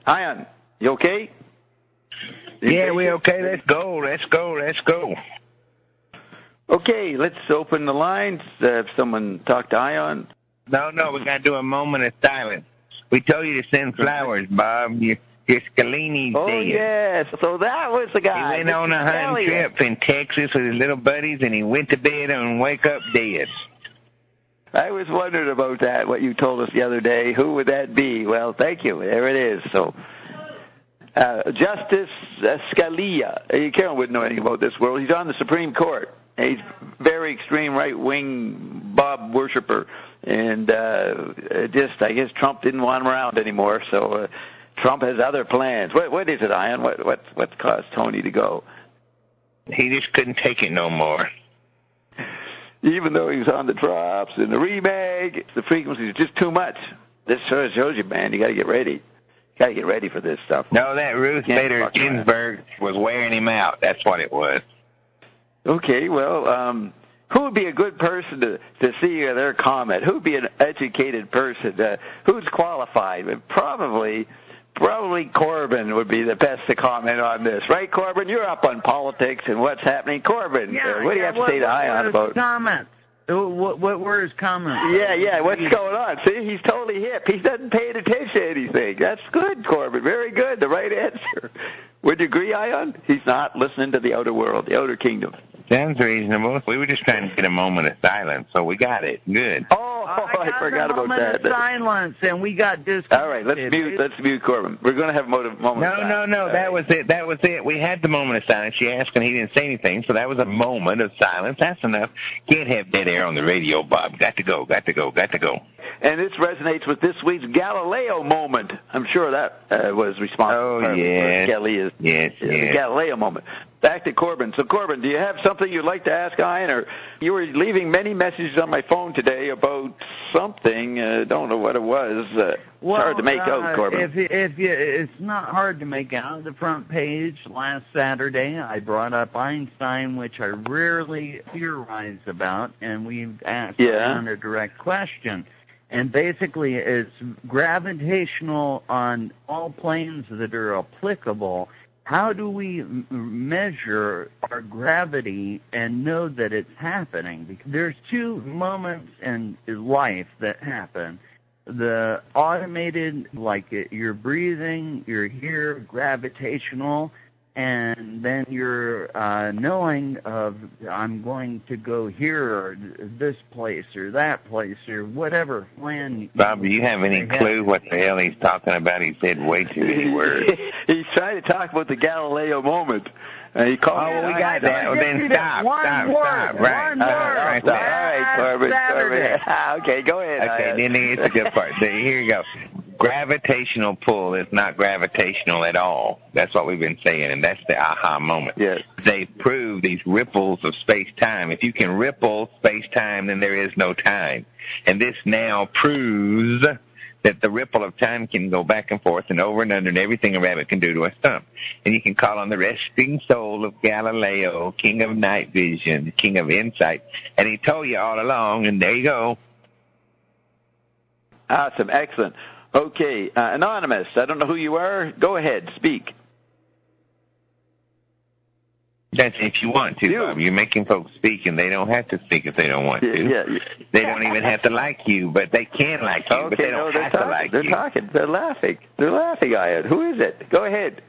Ion, you okay? Yeah, we okay. Let's go. Okay, let's open the lines. If someone talk to Ion. No, we got to do a moment of silence. We told you to send flowers, Bob. Your Scalini's dead. Yes. So that was the guy. He went on a hunting trip in Texas with his little buddies, and he went to bed and wake up dead. I was wondering about that, what you told us the other day. Who would that be? Well, thank you. There it is. So, Justice Scalia. Karen wouldn't know anything about this world. He's on the Supreme Court. He's very extreme right-wing Bob worshiper. And I guess Trump didn't want him around anymore, so Trump has other plans. What is it, Ion? What caused Tony to go? He just couldn't take it no more. Even though he was on the drops and the remag, the frequency is just too much. This shows you, man, you got to get ready. You got to get ready for this stuff. No, that Ruth Bader Ginsburg was wearing him out. That's what it was. Okay, well, who would be a good person to see their comment? Who would be an educated person? Who's qualified? Probably Corbin would be the best to comment on this. Right, Corbin? You're up on politics and what's happening. Corbin, what do you have to say to Ion about comments? What were his comments? Yeah, what's going on? See, he's totally hip. He doesn't pay attention to anything. That's good, Corbin. Very good. The right answer. Would you agree, Ion? He's not listening to the outer world, the outer kingdom. Sounds reasonable. We were just trying to get a moment of silence, so we got it. Good. I forgot about that. Silence, and we got disconnected. All right, let's mute Corbin. We're going to have a moment of silence. No, that was it. We had the moment of silence. She asked, and he didn't say anything, so that was a moment of silence. That's enough. Can't have dead air on the radio, Bob. Got to go. And this resonates with this week's Galileo moment. I'm sure that was responsible for Galileo's the Galileo moment. Back to Corbin. So, Corbin, do you have something you'd like to ask Ion? Or you were leaving many messages on my phone today about something. Don't know what it was. It's hard to make out, Corbin. It's not hard to make out. The front page last Saturday, I brought up Einstein, which I rarely theorize about, and we've asked Ion a direct question. And basically, it's gravitational on all planes that are applicable. How do we measure our gravity and know that it's happening? Because there's two moments in life that happen. The automated, like you're breathing, you're here, gravitational, and then you're knowing of I'm going to go here or this place or that place or whatever plan. Bob, do you have any clue what the hell he's talking about? He said way too many words. He's trying to talk about the Galileo moment. He called we got that. Well, then stop. Right. All right, Corbin. Okay, go ahead. Okay, then it's the good part. So here you go. Gravitational pull is not gravitational at all. That's what we've been saying, and that's the aha moment. Yes. They prove these ripples of space-time. If you can ripple space-time, then there is no time. And this now proves that the ripple of time can go back and forth and over and under and everything a rabbit can do to a stump. And you can call on the resting soul of Galileo, king of night vision, king of insight. And he told you all along, and there you go. Awesome. Excellent. Okay, Anonymous, I don't know who you are. Go ahead, speak. That's if you want to, Bob. You're making folks speak, and they don't have to speak if they don't want to. Yeah. They don't even have to like you, but they can like you, but they don't have to like you. They're talking. They're laughing. Ion. Who is it? Go ahead.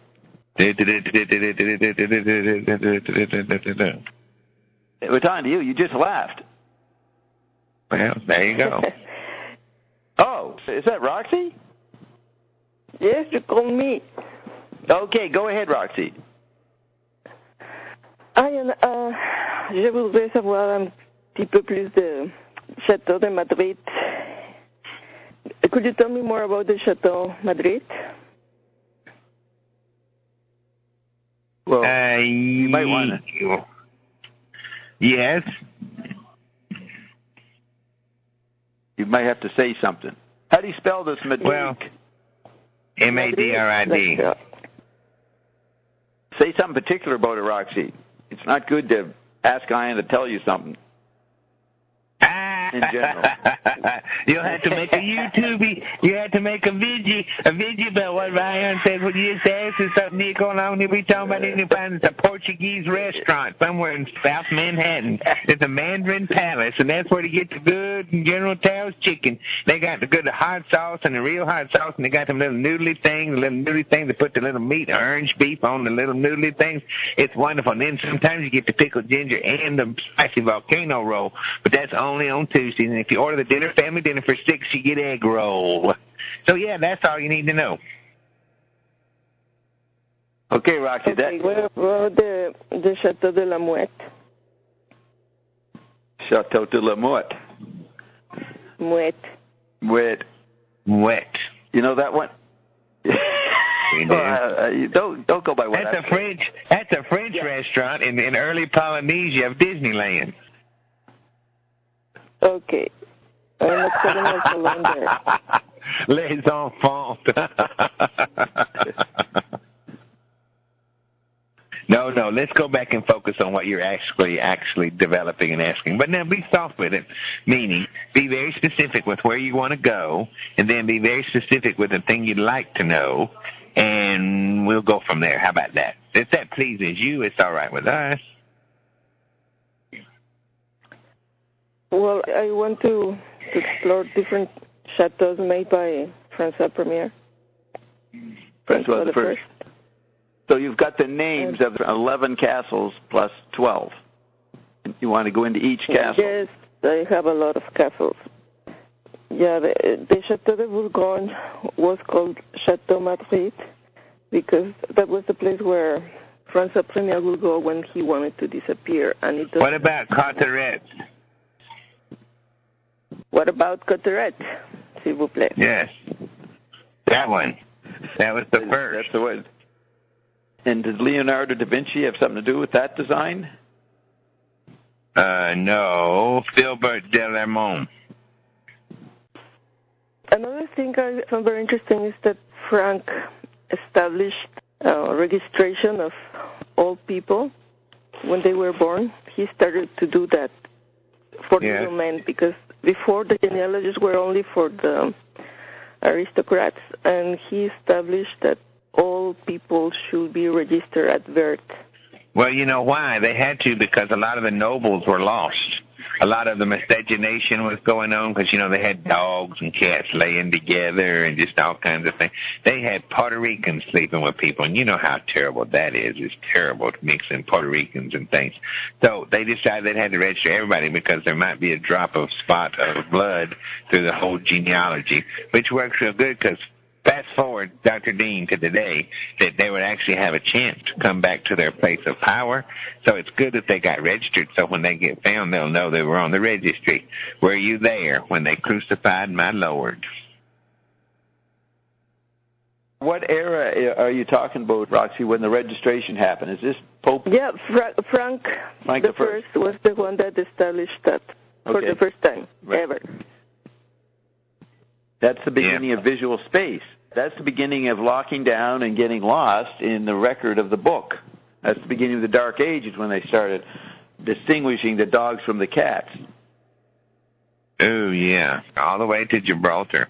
We're talking to you. You just laughed. Well, there you go. Oh, is that Roxy? Yes, you call me. Okay, go ahead, Roxy. Ion, je voudrais savoir un petit peu plus de Château de Madrid. Could you tell me more about the Château Madrid? Well, you might want to. Yes. You might have to say something. How do you spell this, Madrid? Well, M-A-D-R-I-D. Say something particular about it, Roxy. It's not good to ask Ion to tell you something. I in general. You'll have to make a YouTube. You have to make a video about what Ryan said. When you just asked us something new going on, you'll be talking about it's a Portuguese restaurant somewhere in South Manhattan. It's a Mandarin Palace, and that's where to get the good General Tso's chicken. They got the good hot sauce and the real hot sauce, and they got them little noodly things. They put the little meat, orange beef on the little noodly things. It's wonderful. And then sometimes you get the pickled ginger and the spicy volcano roll, but that's only on Tuesdays. And if you order the family dinner for $6, you get egg roll. So, yeah, that's all you need to know. Okay, Roxy. Okay, well, the Chateau de la Mouette. Chateau de la Mouette. Mouette. You know that one? Don't go by what That's a French restaurant in early Polynesia of Disneyland. Okay. I'm not putting us alone there. Les enfants. No, let's go back and focus on what you're actually developing and asking. But now be soft with it, meaning be very specific with where you want to go, and then be very specific with the thing you'd like to know, and we'll go from there. How about that? If that pleases you, it's all right with us. Well, I want to explore different chateaus made by Francois Premier. Francois the First. So you've got the names of 11 castles plus 12. You want to go into each castle? Yes, I have a lot of castles. Yeah, the Chateau de Bourgogne was called Chateau Madrid because that was the place where Francois Premier would go when he wanted to disappear. And what about Cauterets? What about Cauterets, s'il vous plaît? Yes, that one. That was the first. That's the one. And did Leonardo da Vinci have something to do with that design? No. Philbert Delermont. Another thing I found very interesting is that Frank established registration of all people when they were born. He started to do that for little men because before the genealogies were only for the aristocrats, and he established that all people should be registered at birth. Well, you know why? They had to because a lot of the nobles were lost. A lot of the miscegenation was going on because, they had dogs and cats laying together and just all kinds of things. They had Puerto Ricans sleeping with people, and you know how terrible that is. It's terrible to mix in Puerto Ricans and things. So they decided they had to register everybody because there might be a drop of spot of blood through the whole genealogy, which works real good because fast forward, Dr. Dean, to today, that they would actually have a chance to come back to their place of power. So it's good that they got registered, so when they get found, they'll know they were on the registry. Were you there when they crucified my Lord? What era are you talking about, Roxy, when the registration happened? Is this Pope? Yeah, Frank the First was the one that established that for the first time ever. That's the beginning of visual space. That's the beginning of locking down and getting lost in the record of the book. That's the beginning of the Dark Ages when they started distinguishing the dogs from the cats. Oh, yeah. All the way to Gibraltar.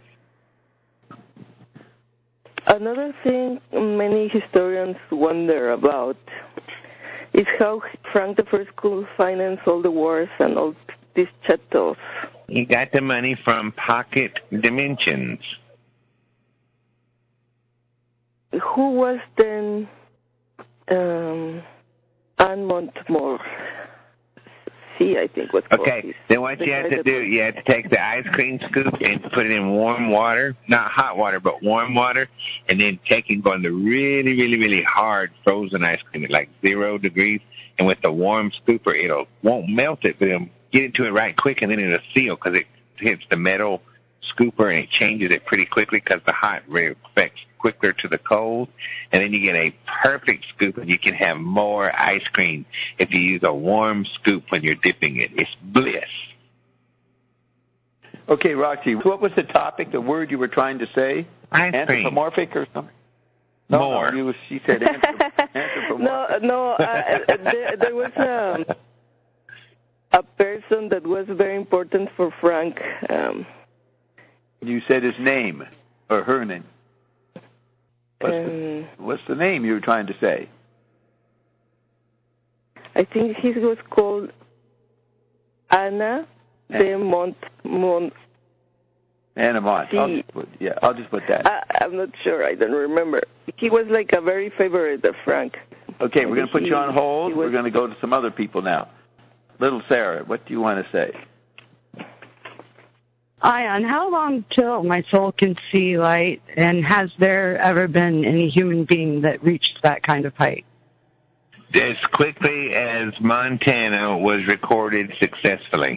Another thing many historians wonder about is how Frank I could finance all the wars and all these chateaus. He got the money from Pocket Dimensions. Who was then Anne Montmorency, I think was called. Okay, then what you have to do, you have to take the ice cream scoop and put it in warm water, not hot water, but warm water, and then take and go into really, really, really hard frozen ice cream at like 0 degrees, and with the warm scooper, won't melt it, but it'll get into it right quick, and then it'll seal because it hits the metal scooper and it changes it pretty quickly because the hot reacts quicker to the cold, and then you get a perfect scoop, and you can have more ice cream if you use a warm scoop when you're dipping it. It's bliss. Okay, Roxy, what was the topic, the word you were trying to say? Ice cream. Anthropomorphic or something? More. No, she said anthropomorphic. No, there was a person that was very important for Frank. You said his name or her name. What's the name you were trying to say? I think he was called Anna de Mont. Anna Mont. I'll just put that. I'm not sure. I don't remember. He was like a very favorite of Frank. Okay, we're going to put you on hold. We're going to go to some other people now. Little Sarah, what do you want to say? Ion, how long till my soul can see light, and has there ever been any human being that reached that kind of height? As quickly as Montana was recorded successfully.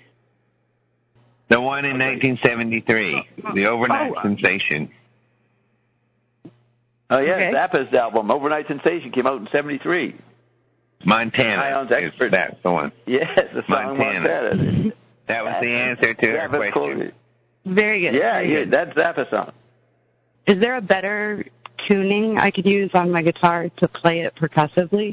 The one in 1973, the overnight sensation. Oh, yeah, Zappa's album, Overnight Sensation, came out in 73. Montana. That's the one. Yes, the song Montana. That was the answer to her question. Very good. Yeah, that's Zappa song. Is there a better tuning I could use on my guitar to play it percussively?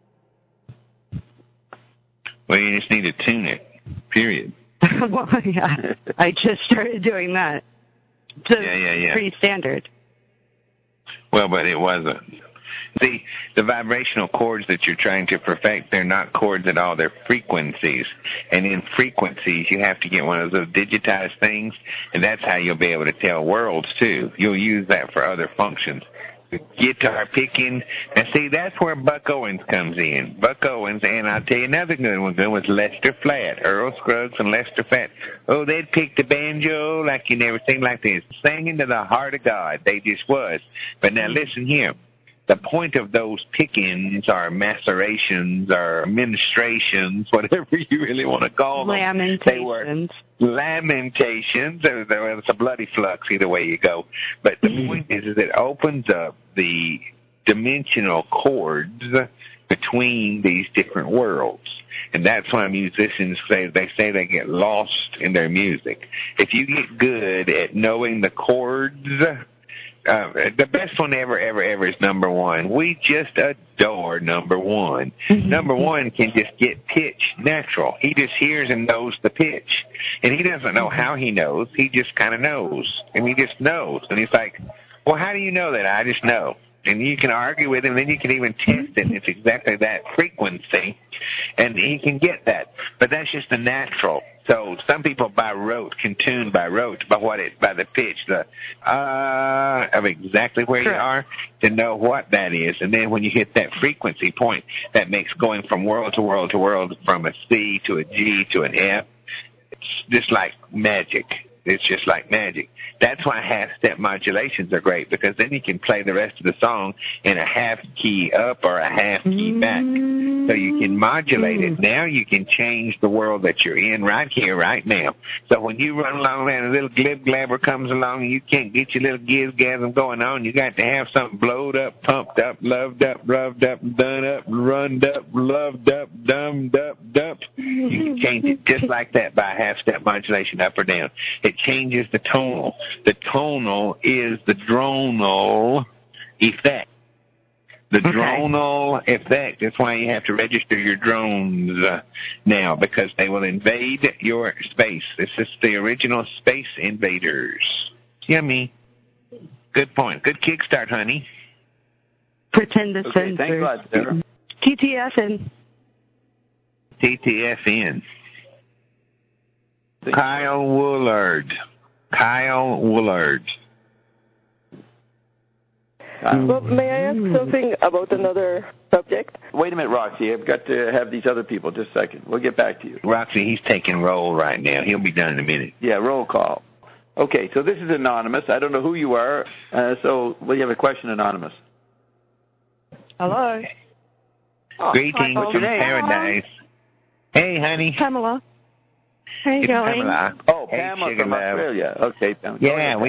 Well, you just need to tune it, period. Well, yeah, I just started doing that. It's pretty standard. Well, but it wasn't. See, the vibrational chords that you're trying to perfect, they're not chords at all, they're frequencies. And in frequencies, you have to get one of those digitized things, and that's how you'll be able to tell worlds, too. You'll use that for other functions. Guitar picking, and see, that's where Buck Owens comes in. Buck Owens, and I'll tell you another good one was Lester Flatt, Earl Scruggs and Lester Flatt. Oh, they'd pick the banjo like you never seen like this, singing to the heart of God. They just was. But now listen here. The point of those pickings or macerations or ministrations, whatever you really want to call them. Lamentations. They were lamentations. It's a bloody flux either way you go. But the point is it opens up the dimensional chords between these different worlds. And that's why musicians say they get lost in their music. If you get good at knowing the chords, the best one ever is number one. We just adore number one. Number one can just get pitch natural. He just hears and knows the pitch. And he doesn't know how he knows. He just kind of knows. And he just knows. And he's like, well, how do you know that? I just know. And you can argue with him, then you can even test it. It's exactly that frequency. And he can get that. But that's just the natural. So some people by rote can tune by rote by the pitch, of exactly where you are to know what that is. And then when you hit that frequency point, that makes going from world to world to world, from a C to a G to an F, it's just like magic. It's just like magic. That's why half-step modulations are great, because then you can play the rest of the song in a half key up or a half key back. So you can modulate it. Now you can change the world that you're in right here, right now. So when you run along and a little glib-glabber comes along and you can't get your little giz-gasm going on, you got to have something blowed up, pumped up, loved up, rubbed up, done up, runned up, loved up, dumbed up, dumped. You can change it just like that by half-step modulation, up or down. It changes the tonal. The tonal is the dronal effect. The dronal effect. That's why you have to register your drones now, because they will invade your space. This is the original Space Invaders. Yummy. Good point. Good kickstart, honey. Pretend the sensors. Thanks a lot, Sarah. TTFN. TTFN. Kyle Woolard. Well, may I ask something about another subject? Wait a minute, Roxy. I've got to have these other people. Just a second. We'll get back to you. Roxy, he's taking roll right now. He'll be done in a minute. Yeah, roll call. Okay, so this is anonymous. I don't know who you are. So you have a question, anonymous. Hello. Greetings from paradise. Hey, honey. Pamela. How you going? Pamela. Oh, Pamela from Australia. Okay, Pamela. Yeah,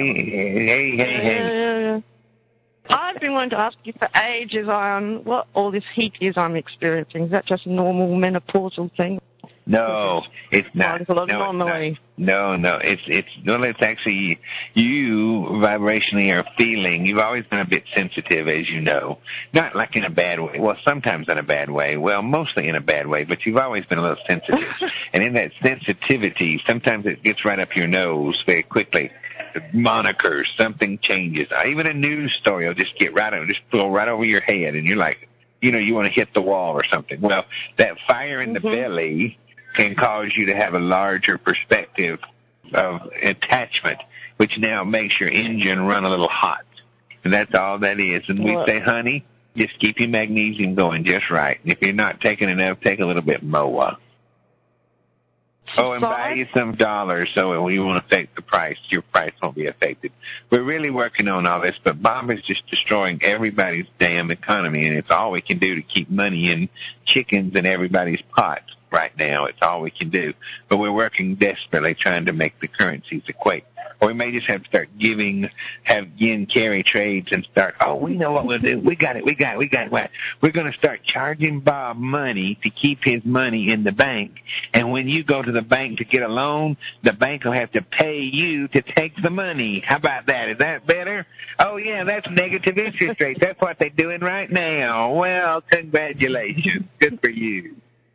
hey. I've been wanting to ask you for ages on what all this heat is I'm experiencing. Is that just a normal menopausal thing? No, it's not. It's a lot of anomaly. No, it's actually you vibrationally are feeling. You've always been a bit sensitive, as you know. Not like in a bad way. Well, sometimes in a bad way. Well, mostly in a bad way, but you've always been a little sensitive. And in that sensitivity, sometimes it gets right up your nose very quickly. Monikers, something changes. Even a news story will just get just blow right over your head, and you're like, you want to hit the wall or something. Well, that fire in the belly can cause you to have a larger perspective of attachment, which now makes your engine run a little hot. And that's all that is. And we say, honey, just keep your magnesium going just right. If you're not taking enough, take a little bit more. Oh, and buy you some dollars so when you won't affect the price, your price won't be affected. We're really working on all this, but Bob is just destroying everybody's damn economy, and it's all we can do to keep money in chickens in everybody's pots right now. It's all we can do. But we're working desperately trying to make the currencies equate. Or we may just have to start have yen carry trades and start, we know what we'll do. We got it. We're going to start charging Bob money to keep his money in the bank. And when you go to the bank to get a loan, the bank will have to pay you to take the money. How about that? Is that better? Oh, yeah, that's negative interest rates. That's what they're doing right now. Well, congratulations. Good for you.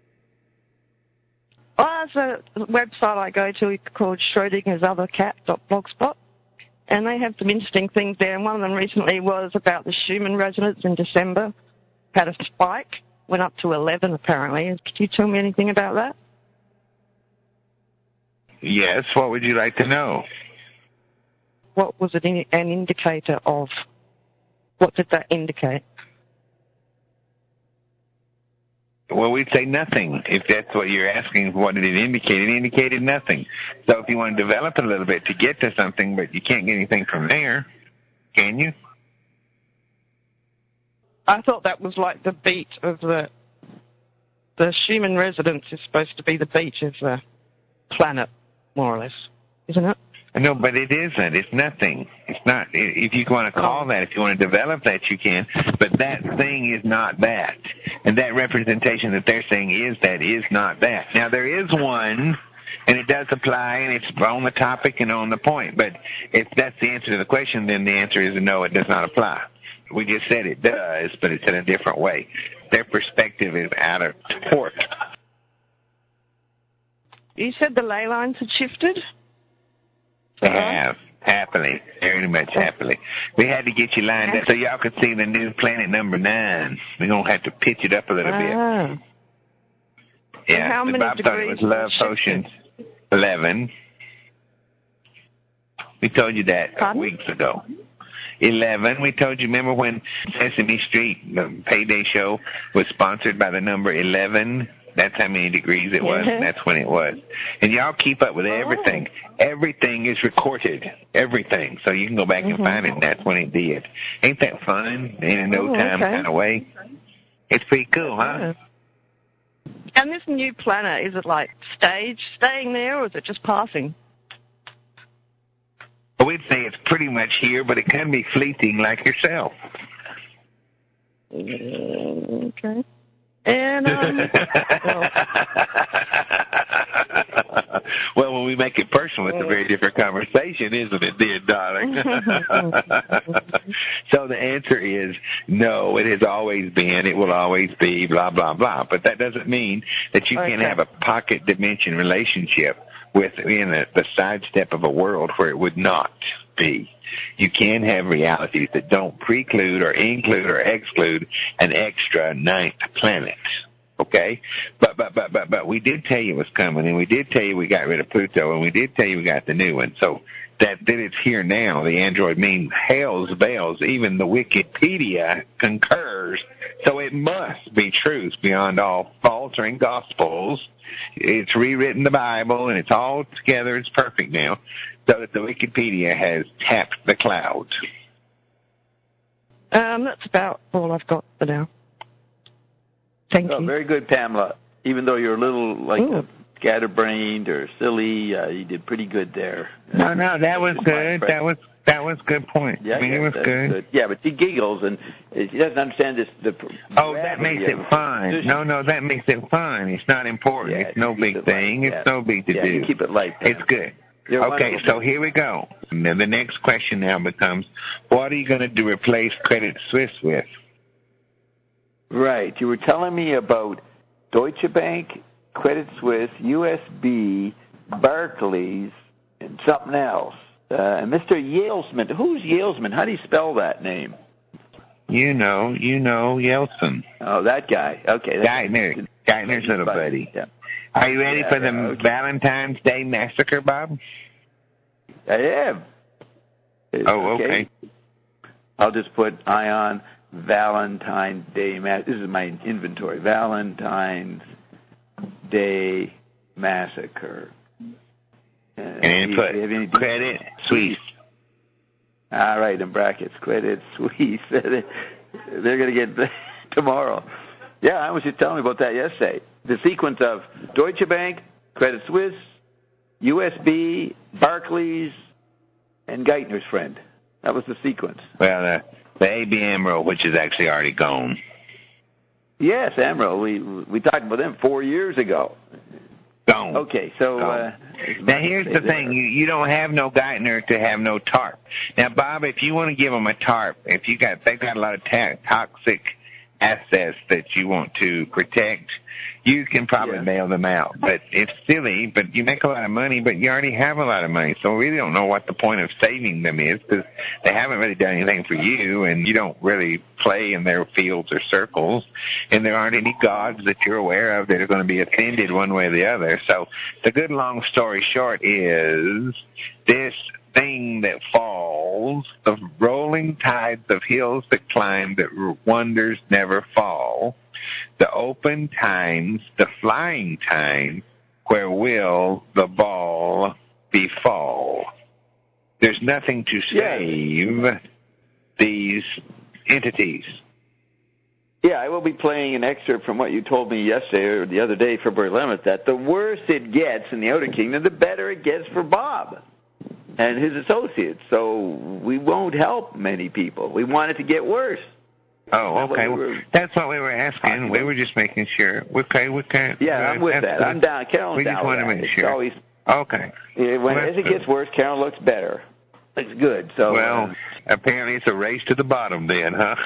Well, there's a website I go to called schrodingersothercat.blogspot, and they have some interesting things there. And one of them recently was about the Schumann resonance in December. Had a spike, went up to 11 apparently. Could you tell me anything about that? Yes, what would you like to know? What was it an indicator of? What did that indicate? Well, we'd say nothing. If that's what you're asking, what did it indicate? It indicated nothing. So if you want to develop it a little bit to get to something, but you can't get anything from there, can you? I thought that was like the beat of the Schumann resonance is supposed to be the beat of the planet, more or less, isn't it? No, but it isn't. It's nothing. It's not. If you want to call that, if you want to develop that, you can. But that thing is not that. And that representation that they're saying is not that. Now, there is one, and it does apply, and it's on the topic and on the point. But if that's the answer to the question, then the answer is no, it does not apply. We just said it does, but it's in a different way. Their perspective is out of port. You said the ley lines had shifted? They have, happily, very much happily. We had to get you lined up so y'all could see the new planet number 9. We're going to have to pitch it up a little bit. Yeah, how many Bob thought it was Love Potions 11. We told you that weeks ago. 11, we told you, remember when Sesame Street, the Payday show, was sponsored by the number 11? That's how many degrees it was, and that's when it was. And y'all keep up with everything. Everything is recorded, everything. So you can go back and find it, and that's when it did. Ain't that fun? In a no-time kind of way? It's pretty cool, huh? And this new planet, is it like staying there, or is it just passing? Well, we'd say it's pretty much here, but it can be fleeting like yourself. Okay. And, well, when we make it personal, it's a very different conversation, isn't it, dear darling? So the answer is no, it has always been, it will always be, blah, blah, blah. But that doesn't mean that you can have a pocket dimension relationship within the sidestep of a world where it would not be. You can have realities that don't preclude or include or exclude an extra 9th planet. Okay? But we did tell you it was coming, and we did tell you we got rid of Pluto, and we did tell you we got the new one. So that it's here now, the android mean hell's bells, even the Wikipedia concurs. So it must be truth beyond all faltering gospels. It's rewritten the Bible, and it's all together. It's perfect now. So that the Wikipedia has tapped the clouds. That's about all I've got for now. Thank you. Very good, Pamela. Even though you're a little scatterbrained or silly. You did pretty good there. No, that was good. That was a good point. Yeah, it was good. Yeah, but he giggles and he doesn't understand this. That makes it fun. No, that makes it fun. It's not important. It's no big thing. It's no big to do. Keep it light. It's good. Okay, so here we go. Now, the next question now becomes, what are you going to replace Credit Suisse with? Right. You were telling me about Deutsche Bank, Credit Suisse, USB, Barclays, and something else. And Mr. Yalesman. Who's Yalesman? How do you spell that name? You know, Yeltsin. Oh, that guy. Okay. Geithner's little buddy. Yeah. Are you ready for the Valentine's Day Massacre, Bob? I am. Okay. I'll just put Ion Valentine's Day Massacre. This is my inventory. Valentine's Day Massacre. And put Credit Suisse. All right, in brackets, Credit Suisse. They're going to get tomorrow. Yeah, I was just telling me about that yesterday. The sequence of Deutsche Bank, Credit Suisse, USB, Barclays, and Geithner's friend. That was the sequence. Well, the AB AMRO, which is actually already gone. Yes, AMRO. We talked about them 4 years ago. Gone. Okay, so... now, here's the thing. You don't have no Geithner to have no TARP. Now, Bob, if you want to give them a TARP, if they've got a lot of toxic assets that you want to protect, you can probably bail them out. But it's silly, but you make a lot of money, but you already have a lot of money. So we really don't know what the point of saving them is, because they haven't really done anything for you, and you don't really play in their fields or circles, and there aren't any gods that you're aware of that are going to be offended one way or the other. So the good long story short is this thing that falls, the rolling tides of hills that climb, that wonders never fall, the open times, the flying times, where will the ball befall? There's nothing to save these entities. Yeah, I will be playing an excerpt from what you told me yesterday or the other day, February 11th, that the worse it gets in the Outer Kingdom, the better it gets for Bob and his associates. So we won't help many people. We want it to get worse. Oh, okay. That's what we were asking. We were just making sure. Okay. Yeah, I'm with that. I'm down. Carol's down. We just want to make sure. Always, okay. As it gets worse, Carol looks better. Looks good. So. Well, apparently it's a race to the bottom then, huh?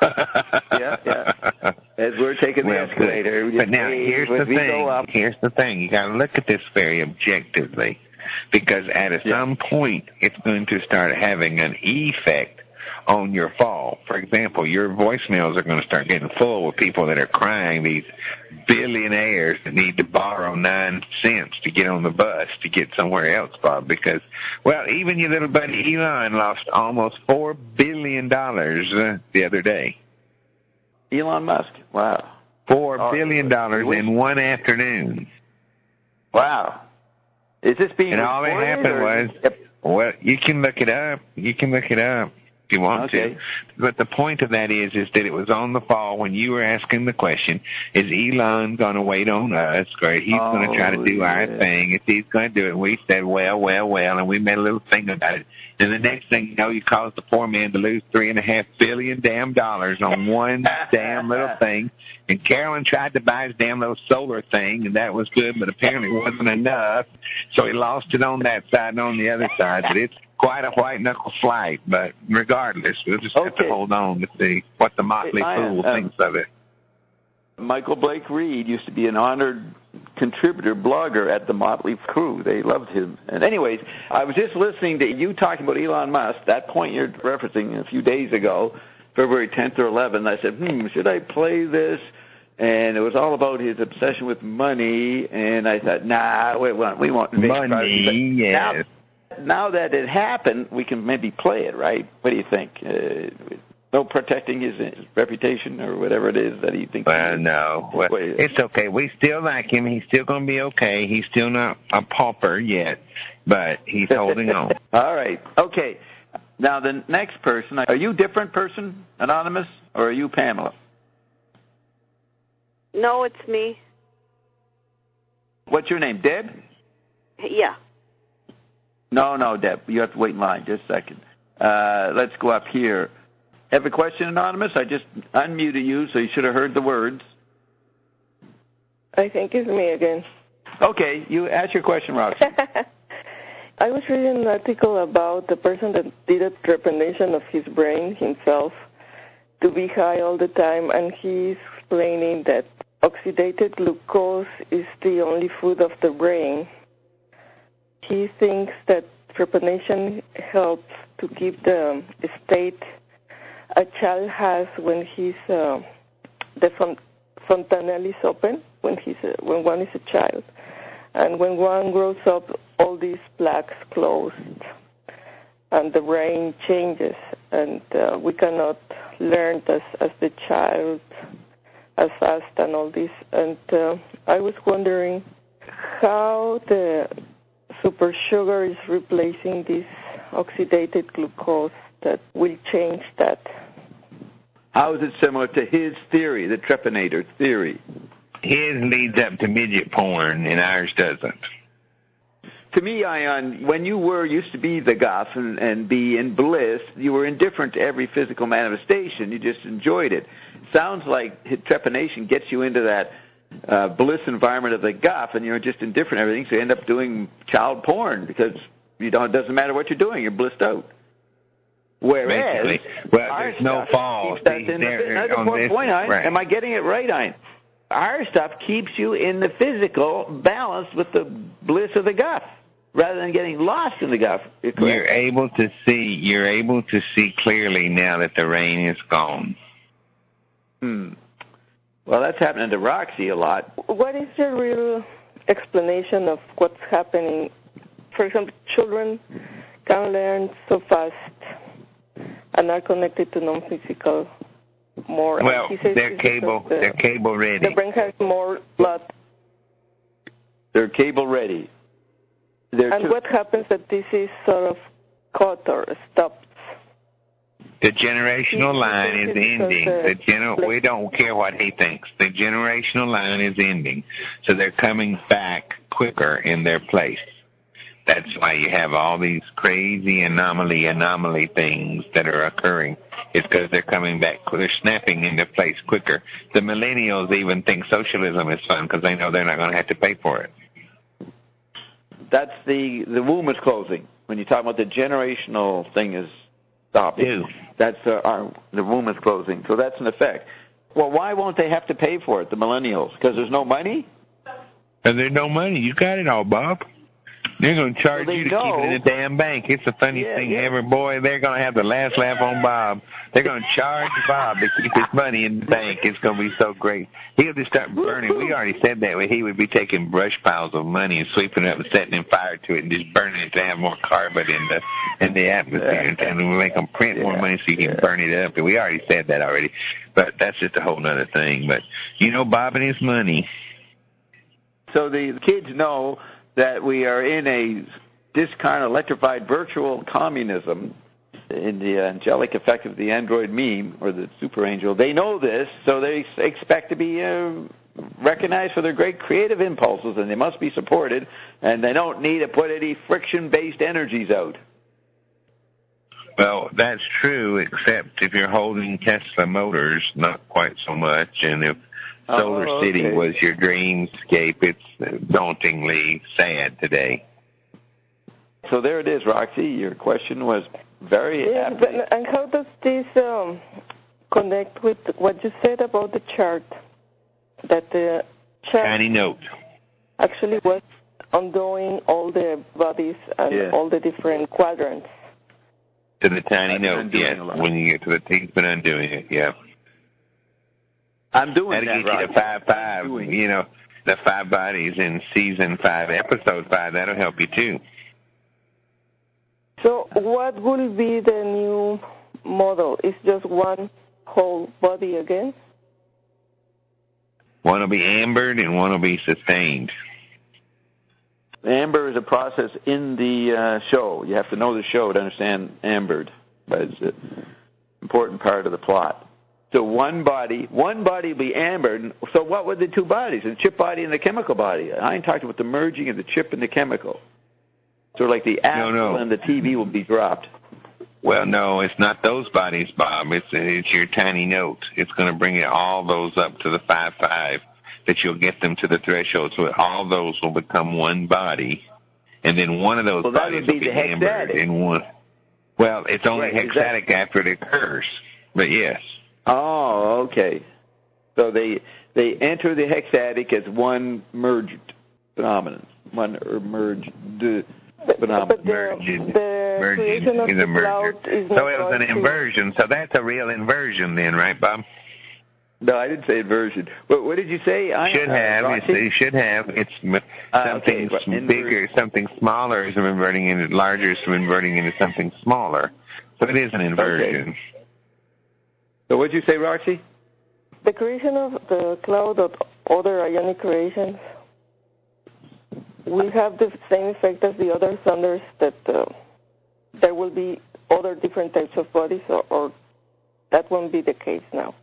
Yeah. As we're taking the escalator. But now, here's the thing. You got to look at this very objectively, because at some point it's going to start having an effect on your fall. For example, your voicemails are going to start getting full with people that are crying, these billionaires that need to borrow 9 cents to get on the bus to get somewhere else, Bob, because, well, even your little buddy Elon lost almost $4 billion the other day. Elon Musk? Wow. $4 billion in one afternoon. Wow. Is this being recorded? And all that happened well, you can look it up. If you want to. But the point of that is that it was on the fall when you were asking the question, is Elon going to wait on us, or he's going to try to do our thing? If he's going to do it, we said, well, and we made a little thing about it. And the next thing you know, you caused the poor man to lose $3.5 billion on one damn little thing. And Carolyn tried to buy his damn little solar thing, and that was good, but apparently it wasn't enough. So he lost it on that side and on the other side. But it's quite a white-knuckle flight, but regardless, we'll just have to hold on to see what the Motley Fool thinks of it. Michael Blake Reed used to be an honored contributor, blogger at the Motley Crew. They loved him. And anyways, I was just listening to you talking about Elon Musk, that point you're referencing a few days ago, February 10th or 11th. I said, should I play this? And it was all about his obsession with money, and I thought, we won't. Money, yes. Now that it happened, we can maybe play it, right? What do you think? No protecting his reputation or whatever it is that he thinks. Well, no. Well, it's okay. We still like him. He's still going to be okay. He's still not a pauper yet, but he's holding on. All right. Okay. Now, the next person, are you a different person, Anonymous, or are you Pamela? No, it's me. What's your name, Deb? Yeah. No, Deb. You have to wait in line. Just a second. Let's go up here. Have a question, Anonymous? I just unmuted you, so you should have heard the words. I think it's me again. Okay, you ask your question, Roxy. I was reading an article about the person that did a trepanation of his brain himself to be high all the time, and he's explaining that oxidated glucose is the only food of the brain. He thinks that trepanation helps to keep the state a child has when he's the fontanelle is open when one is a child, and when one grows up, all these plaques closed, and the brain changes, and we cannot learn as the child as fast and all this. And I was wondering how the super sugar is replacing this oxidated glucose that will change that. How is it similar to his theory, the trepanator theory? His leads up to midget porn, and ours doesn't. To me, Ion, when you used to be the goth and be in bliss, you were indifferent to every physical manifestation. You just enjoyed it. Sounds like trepanation gets you into that bliss environment of the goth, and you're just indifferent to everything, so you end up doing child porn because it doesn't matter what you're doing. You're blissed out. Whereas, there's no fall. Am I getting it right, Ian? Our stuff keeps you in the physical balance with the bliss of the guff, rather than getting lost in the guff. You're able to see clearly now that the rain is gone. Well, that's happening to Roxy a lot. What is the real explanation of what's happening? For example, children can learn so fast and are connected to non-physical more. Well, they're cable ready. The brain has more blood. They're cable ready. What happens that this is sort of cut or stopped? The generational line is ending. We don't care what he thinks. The generational line is ending. So they're coming back quicker in their place. That's why you have all these crazy anomaly things that are occurring. It's because they're coming back. They're snapping into place quicker. The millennials even think socialism is fun because they know they're not going to have to pay for it. That's the womb is closing. When you talk about the generational thing is stopping, that's the womb is closing. So that's an effect. Well, why won't they have to pay for it, the millennials? Because there's no money? And there's no money. You got it all, Bob. They're going to charge you to keep it in the damn bank. It's the funniest thing ever. Boy, they're going to have the last laugh on Bob. They're going to charge Bob to keep his money in the bank. It's going to be so great. He'll just start burning. We already said that. He would be taking brush piles of money and sweeping it up and setting in fire to it and just burning it to have more carbon in the atmosphere. And we make them print more money so you can burn it up. And we already said that already. But that's just a whole other thing. But, Bob and his money. So the kids know that we are in this kind of electrified virtual communism in the angelic effect of the android meme or the super angel. They know this, so they expect to be recognized for their great creative impulses, and they must be supported, and they don't need to put any friction-based energies out. Well, that's true, except if you're holding Tesla motors, not quite so much, and if Solar City was your dreamscape, it's dauntingly sad today. So there it is, Roxy. Your question was very apt. And how does this connect with what you said about the chart? That the chart tiny note actually was undoing all the bodies and all the different quadrants. To the tiny note, yes. When you get to the teeth, but undoing it, yeah. I'm doing that, that'll get you to 5-5. The 5 bodies in season 5, episode 5. That'll help you too. So, what will be the new model? Is just one whole body again? One will be ambered and one will be sustained. Amber is a process in the show. You have to know the show to understand ambered, but it's an important part of the plot. So one body will be amber. So what were the two bodies, the chip body and the chemical body? I ain't talking about the merging of the chip and the chemical. So like the Apple and the TV will be dropped. Well, no, it's not those bodies, Bob. It's your tiny note. It's going to bring all those up to the 5.5 that you'll get them to the threshold. So all those will become one body, and then one of those bodies will be hammered in one. Well, it's only hexatic after it occurs, but yes. Oh, okay. So they enter the hexatic as one merged phenomenon, one merged phenomenon. But the creation of the cloud is not. So it was an inversion. So that's a real inversion then, right, Bob? No, I didn't say inversion. What did you say? You should have. It's something bigger, something smaller is inverting into larger is inverting into something smaller. So it is an inversion. Okay. So what did you say, Roxy? The creation of the cloud of other ionic creations will have the same effect as the other thunders, that there will be other different types of bodies, or that won't be the case now?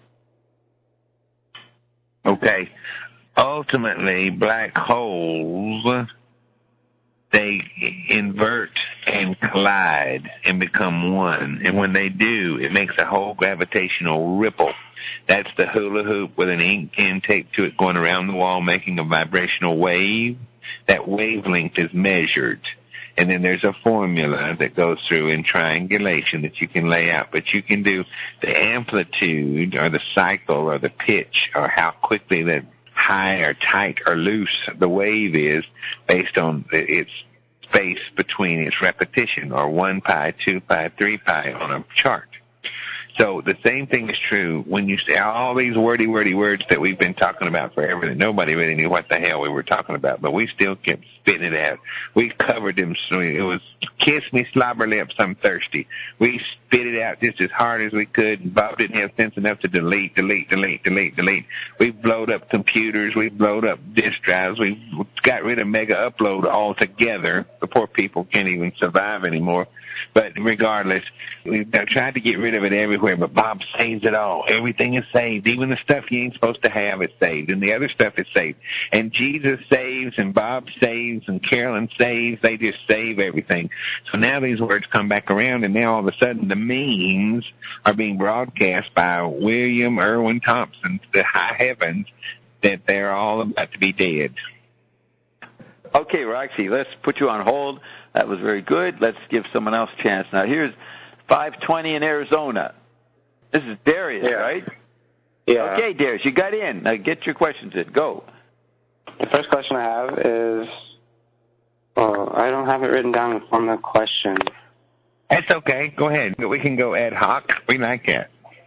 Okay. Ultimately, black holes, they invert and collide and become one. And when they do, it makes a whole gravitational ripple. That's the hula hoop with an ink intake to it going around the wall, making a vibrational wave. That wavelength is measured. And then there's a formula that goes through in triangulation that you can lay out. But you can do the amplitude or the cycle or the pitch or how quickly that high or tight or loose the wave is based on its space between its repetition, or 1 pi, 2 pi, 3 pi on a chart. So the same thing is true when you say all these wordy words that we've been talking about forever that nobody really knew what the hell we were talking about, but we still kept spitting it out. We covered them, so it was kiss me slobber lips, I'm thirsty. We spit it out just as hard as we could, and Bob didn't have sense enough to delete. We blowed up computers, we blowed up disk drives, we got rid of Mega Upload altogether. The poor people can't even survive anymore. But regardless, we've tried to get rid of it everywhere, but Bob saves it all. Everything is saved. Even the stuff you ain't supposed to have is saved, and the other stuff is saved. And Jesus saves, and Bob saves, and Carolyn saves. They just save everything. So now these words come back around, and now all of a sudden the memes are being broadcast by William Irwin Thompson to the high heavens that they're all about to be dead. Okay, Roxy, let's put you on hold. That was very good. Let's give someone else a chance. Now, here's 520 in Arizona. This is Darius, right? Yeah. Okay, Darius, you got in. Now, get your questions in. Go. The first question I have is, I don't have it written down on the question. That's okay. Go ahead. We can go ad hoc. We like that.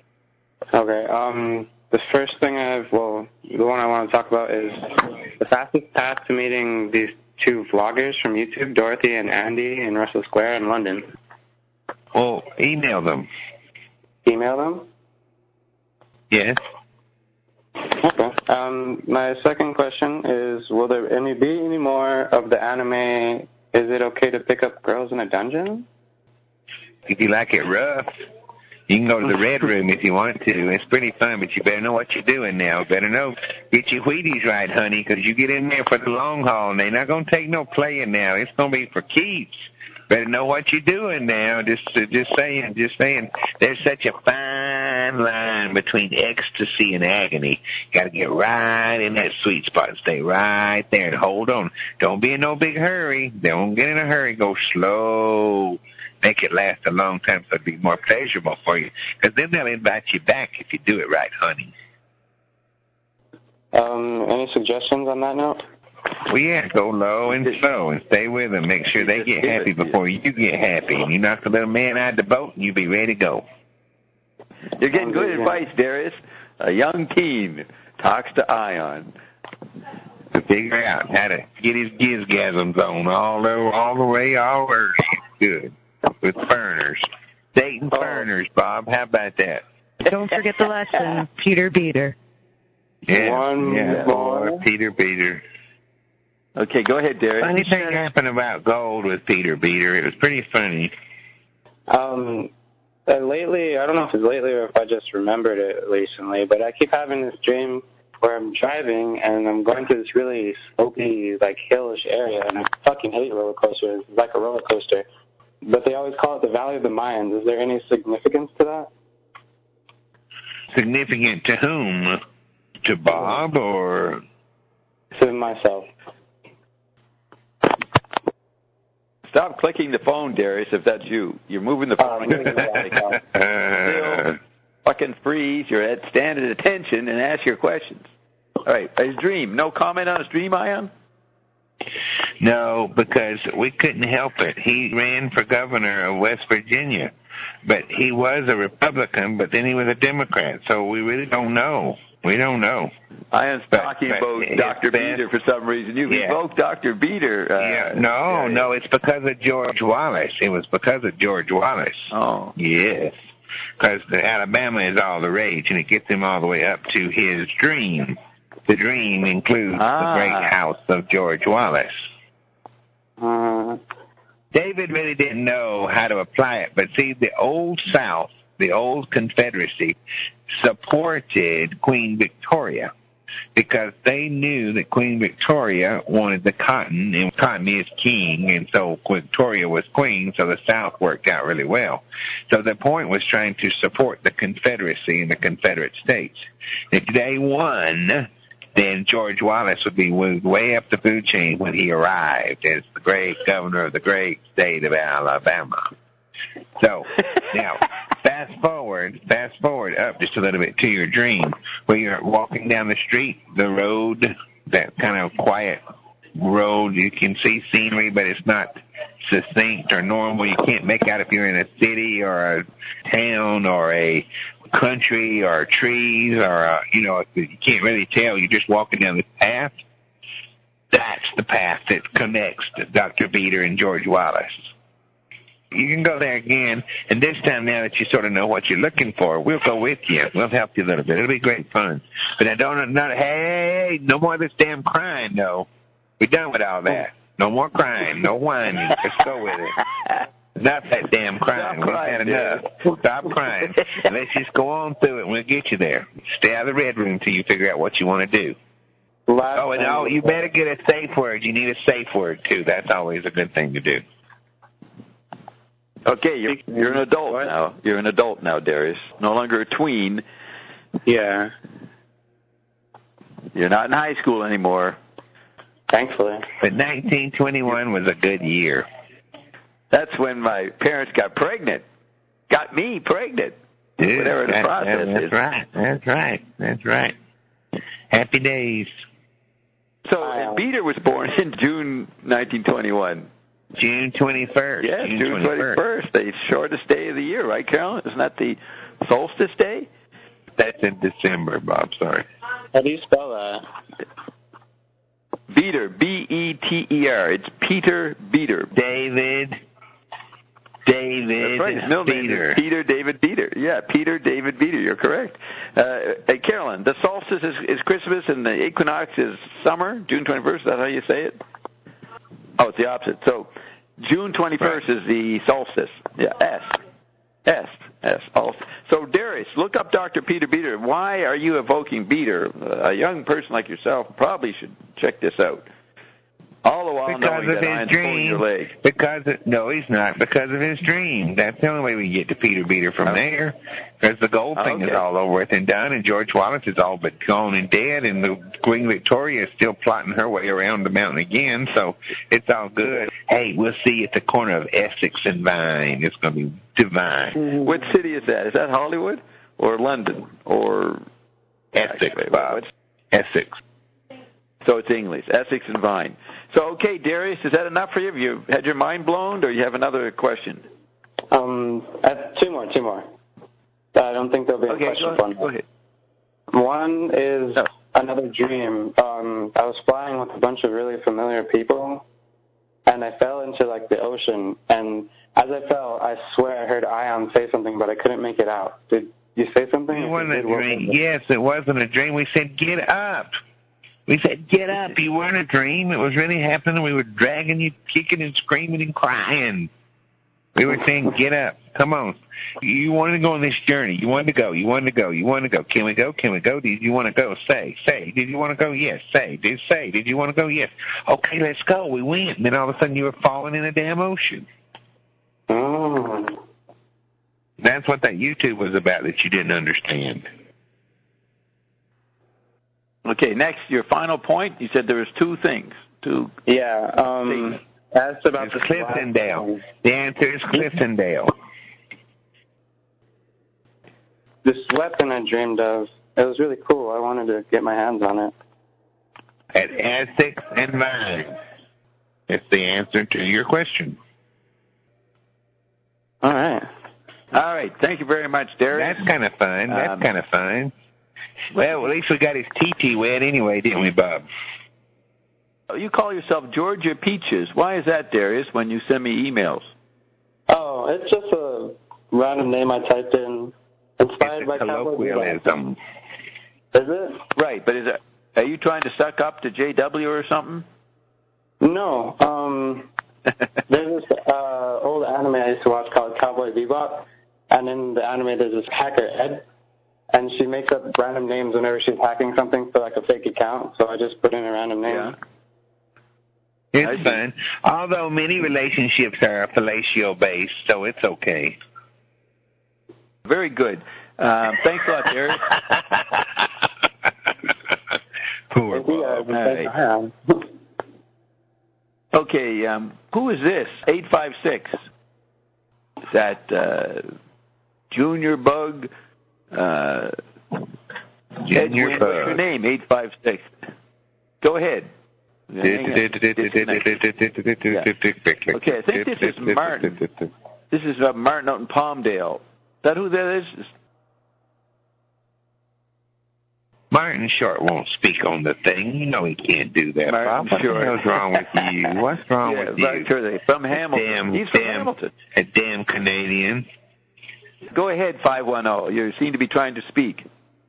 Okay. The first thing the one I want to talk about is the fastest path to meeting these two vloggers from YouTube, Dorothy and Andy, in Russell Square in London. Well, email them. Email them? Yes. Okay. My second question is, will there be any more of the anime, Is It Okay to Pick Up Girls in a Dungeon? If you like it rough, you can go to the Red Room if you want to. It's pretty fun, but you better know what you're doing now. Better know, get your Wheaties right, honey, because you get in there for the long haul, and they're not going to take no playing now. It's going to be for keeps. Better know what you're doing now. Just saying. There's such a fine line between ecstasy and agony. Got to get right in that sweet spot and stay right there and hold on. Don't be in no big hurry. Don't get in a hurry. Go slow. Make it last a long time so it'll be more pleasurable for you. Because then they'll invite you back if you do it right, honey. Any suggestions on that note? Well, yeah, go low and slow and stay with them. Make sure they get happy before you get happy. And you knock the little man out of the boat and you be ready to go. You're getting good advice, Darius. A young teen talks to Ion. To figure out how to get his gizgasms on all the way over. Good. With Furners. Dating Furners, Bob. How about that? Don't forget the lesson, Peter Beater. Yeah, one more. Peter Beater. Okay, go ahead, Darius. Funny thing happened about gold with Peter Beater. It was pretty funny. Lately, I don't know if it's lately or if I just remembered it recently, but I keep having this dream where I'm driving and I'm going through this really slopey, like, hillish area, and I fucking hate roller coasters. It's like a roller coaster. But they always call it the Valley of the Mayans. Is there any significance to that? Significant to whom? To Bob or? To myself. Stop clicking the phone, Darius, if that's you. You're moving the phone. Still fucking freeze your head, stand at attention, and ask your questions. All right, his dream. No comment on his dream, Ion? No, because we couldn't help it. He ran for governor of West Virginia, but he was a Republican, but then he was a Democrat, so we really don't know. We don't know. Ion's talking about Dr. Beter for some reason. You invoked Dr. Beter. No, it's because of George Wallace. It was because of George Wallace. Oh. Yes. Because Alabama is all the rage, and it gets him all the way up to his dream. The dream includes the great house of George Wallace. David really didn't know how to apply it, but see, the Old South, the old Confederacy, supported Queen Victoria because they knew that Queen Victoria wanted the cotton, and cotton is king, and so Victoria was queen, so the South worked out really well. So the point was trying to support the Confederacy and the Confederate States. If they won, then George Wallace would be moved way up the food chain when he arrived as the great governor of the great state of Alabama. So, now, fast forward up just a little bit to your dream, where you're walking down the street, the road, that kind of quiet road, you can see scenery, but it's not succinct or normal. You can't make out if you're in a city or a town or a country or trees or, you can't really tell. You're just walking down this path. That's the path that connects to Dr. Beter and George Wallace. You can go there again, and this time, now that you sort of know what you're looking for, we'll go with you. We'll help you a little bit. It'll be great fun. But hey, no more of this damn crying, no. We're done with all that. No more crying, no whining. Let's go with it. Not that damn crying. We've had enough. Stop crying. Let's just go on through it, and we'll get you there. Stay out of the red room until you figure out what you want to do. You better get a safe word. You need a safe word, too. That's always a good thing to do. Okay, you're an adult now. You're an adult now, Darius. No longer a tween. Yeah. You're not in high school anymore. Thankfully. But 1921 was a good year. That's when my parents got pregnant. Got me pregnant. Dude, whatever the process is. That's right. Happy days. So Beter was born in June 1921. June 21st. Yeah, June 21st. The shortest day of the year, right, Carolyn? Isn't that the solstice day? That's in December, Bob. Sorry. How do you spell that? Beter, B-E-T-E-R. It's Peter Beter. David That's right. His middle name is Peter David Beter. Yeah, Peter David Beter. You're correct. Hey, Carolyn, the solstice is Christmas and the equinox is summer, June 21st. Is that how you say it? Oh, it's the opposite. So June 21st is the solstice. Yeah, S. So, Darius, look up Dr. Peter Beter. Why are you evoking Beter? A young person like yourself probably should check this out. All the while knowing that Ian's pulling your leg. No, he's not. Because of his dream. That's the only way we can get to Peter Beter from there. Because the gold thing is all over with and done, and George Wallace is all but gone and dead, and the Queen Victoria is still plotting her way around the mountain again, so it's all good. Hey, we'll see you at the corner of Essex and Vine. It's going to be divine. What city is that? Is that Hollywood or London or Essex, Bob? Essex. So it's English, Essex and Vine. So, okay, Darius, is that enough for you? Have you had your mind blown, or you have another question? Two more. I don't think there'll be a question for me. Go ahead. One is another dream. I was flying with a bunch of really familiar people, and I fell into, the ocean. And as I fell, I swear I heard Ion say something, but I couldn't make it out. Did you say something? It wasn't a dream. Yes, it wasn't a dream. We said, get up. We said, get up. You weren't a dream. It was really happening. We were dragging you, kicking and screaming and crying. We were saying, get up. Come on. You wanted to go on this journey. You wanted to go. You wanted to go. You wanted to go. Can we go? Can we go? Did you want to go? Say. Did you want to go? Yes. Say. Did you want to go? Yes. Okay, let's go. We went. And then all of a sudden you were falling in a damn ocean. Oh. That's what that YouTube was about that you didn't understand. Okay, next, your final point. You said there was two things. Yeah. That's about it's Cliftondale. The answer is Cliftondale. This weapon I dreamed of, it was really cool. I wanted to get my hands on it. At Aztecs and Vines. It's the answer to your question. All right. Thank you very much, Derek. That's kind of fun. Well, at least we got his TT wet anyway, didn't we, Bob? You call yourself Georgia Peaches. Why is that, Darius, when you send me emails? Oh, it's just a random name I typed in. Inspired by colloquialism. Is it? Right, but are you trying to suck up to JW or something? No. There's this old anime I used to watch called Cowboy Bebop, and in the anime there's this hacker, Ed, and she makes up random names whenever she's hacking something for like a fake account, so I just put in a random name. Yeah. It's fun. Although many relationships are fellatio-based, so it's okay. Very good. Thanks a lot, Derek. Poor Bob. Right. Okay, who is this? 856. Is that Junior Bug? Junior Bug. What's your name? 856. Go ahead. Okay, I think this is Martin. This is Martin out in Palmdale. Is that who that is? Martin Short won't speak on the thing. You know he can't do that, Bob. What the hell's wrong with you? What's wrong with you? Right, sure, from Hamilton. He's from Hamilton. A damn Canadian. Go ahead, 510. You seem to be trying to speak.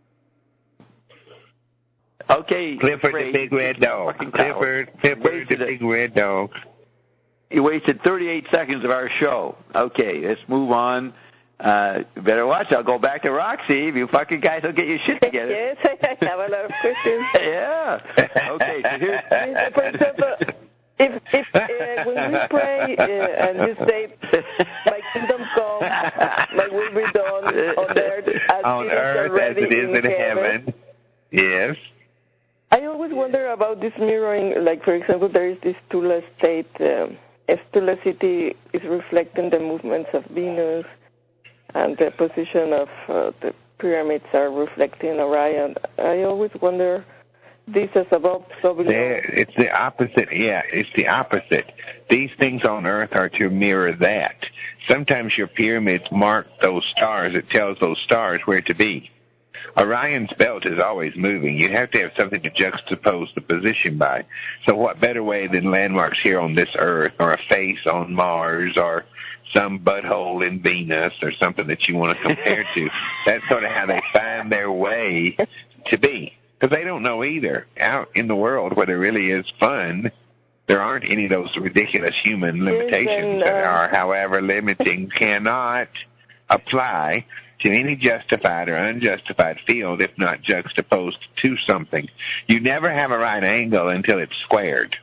Okay. Clifford the Big Red Dog. Clifford the Big Red Dog. You wasted 38 seconds of our show. Okay, let's move on. Better watch. I'll go back to Roxy. If you fucking guys don't get your shit together. Yes, I have a lot of questions. Yeah. Okay, so here's... For example, if when we pray and you say, "My kingdom come, my will be done on earth as it is in heaven." Yes. I always wonder about this mirroring. Like, for example, there is this Tula state. Tula City is reflecting the movements of Venus, and the position of the pyramids are reflecting Orion. I always wonder this is above, so below. It's the opposite. Yeah, it's the opposite. These things on Earth are to mirror that. Sometimes your pyramids mark those stars. It tells those stars where to be. Orion's belt is always moving. You have to have something to juxtapose the position by. So what better way than landmarks here on this Earth, or a face on Mars, or some butthole in Venus, or something that you want to compare to? That's sort of how they find their way to be. Because they don't know either. Out in the world where there really is fun, there aren't any of those ridiculous human limitations that are, however limiting, cannot apply to any justified or unjustified field if not juxtaposed to something. You never have a right angle until it's squared.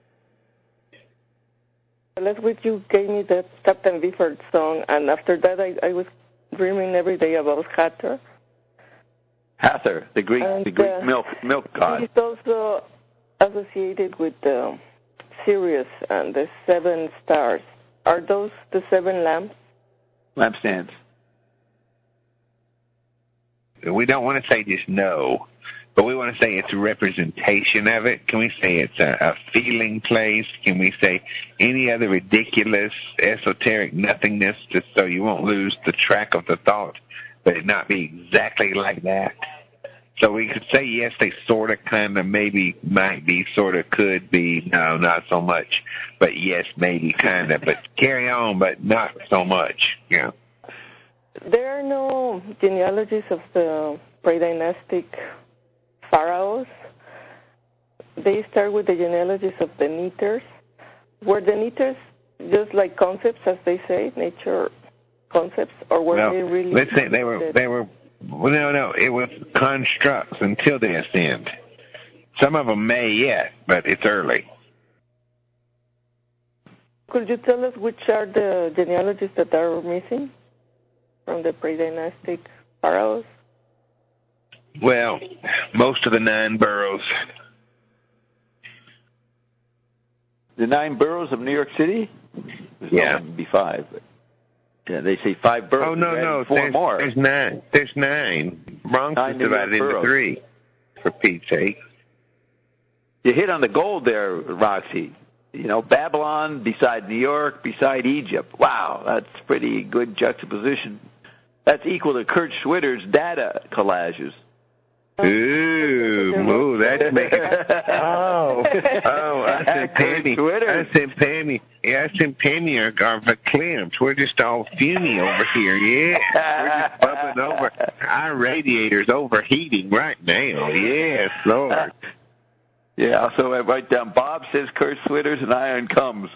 Last week you gave me that Captain Beefheart song, and after that I was dreaming every day about Hathor. Hathor, the Greek milk god. He's also associated with Sirius and the 7 stars. Are those the 7 lamps? Lampstands. We don't want to say just no, but we want to say it's a representation of it. Can we say it's a feeling place? Can we say any other ridiculous, esoteric nothingness just so you won't lose the track of the thought, but it not be exactly like that? So we could say, yes, they sort of, kind of, maybe, might be, sort of, could be, no, not so much, but yes, maybe, kind of, but carry on, but not so much, yeah. There are no genealogies of the pre-dynastic pharaohs. They start with the genealogies of the Neters. Were the Neters just like concepts, as they say, nature concepts, or were they really? Let's say they were. Well, no, it was constructs until they ascend. Some of them may yet, but it's early. Could you tell us which are the genealogies that are missing from the pre-dynastic pharaohs? Well, most of the 9 boroughs. The 9 boroughs of New York City? Yeah. It'd be 5. But yeah, they say 5 boroughs. Oh, no. 4 more. There's 9. There's 9. Bronx is divided into 3, for Pete's sake. You hit on the gold there, Roxy. You know, Babylon beside New York, beside Egypt. Wow, that's pretty good juxtaposition. That's equal to Kurt Schwitter's data collages. Ooh, that's making. I said Pammy. Yeah, I said Pammy are verklempt. We're just all fumey over here. Yeah, we're just bubbling over. Our radiator's overheating right now. Yes, Lord. Yeah, so I write down, Bob says Kurt Schwitter's and iron comes.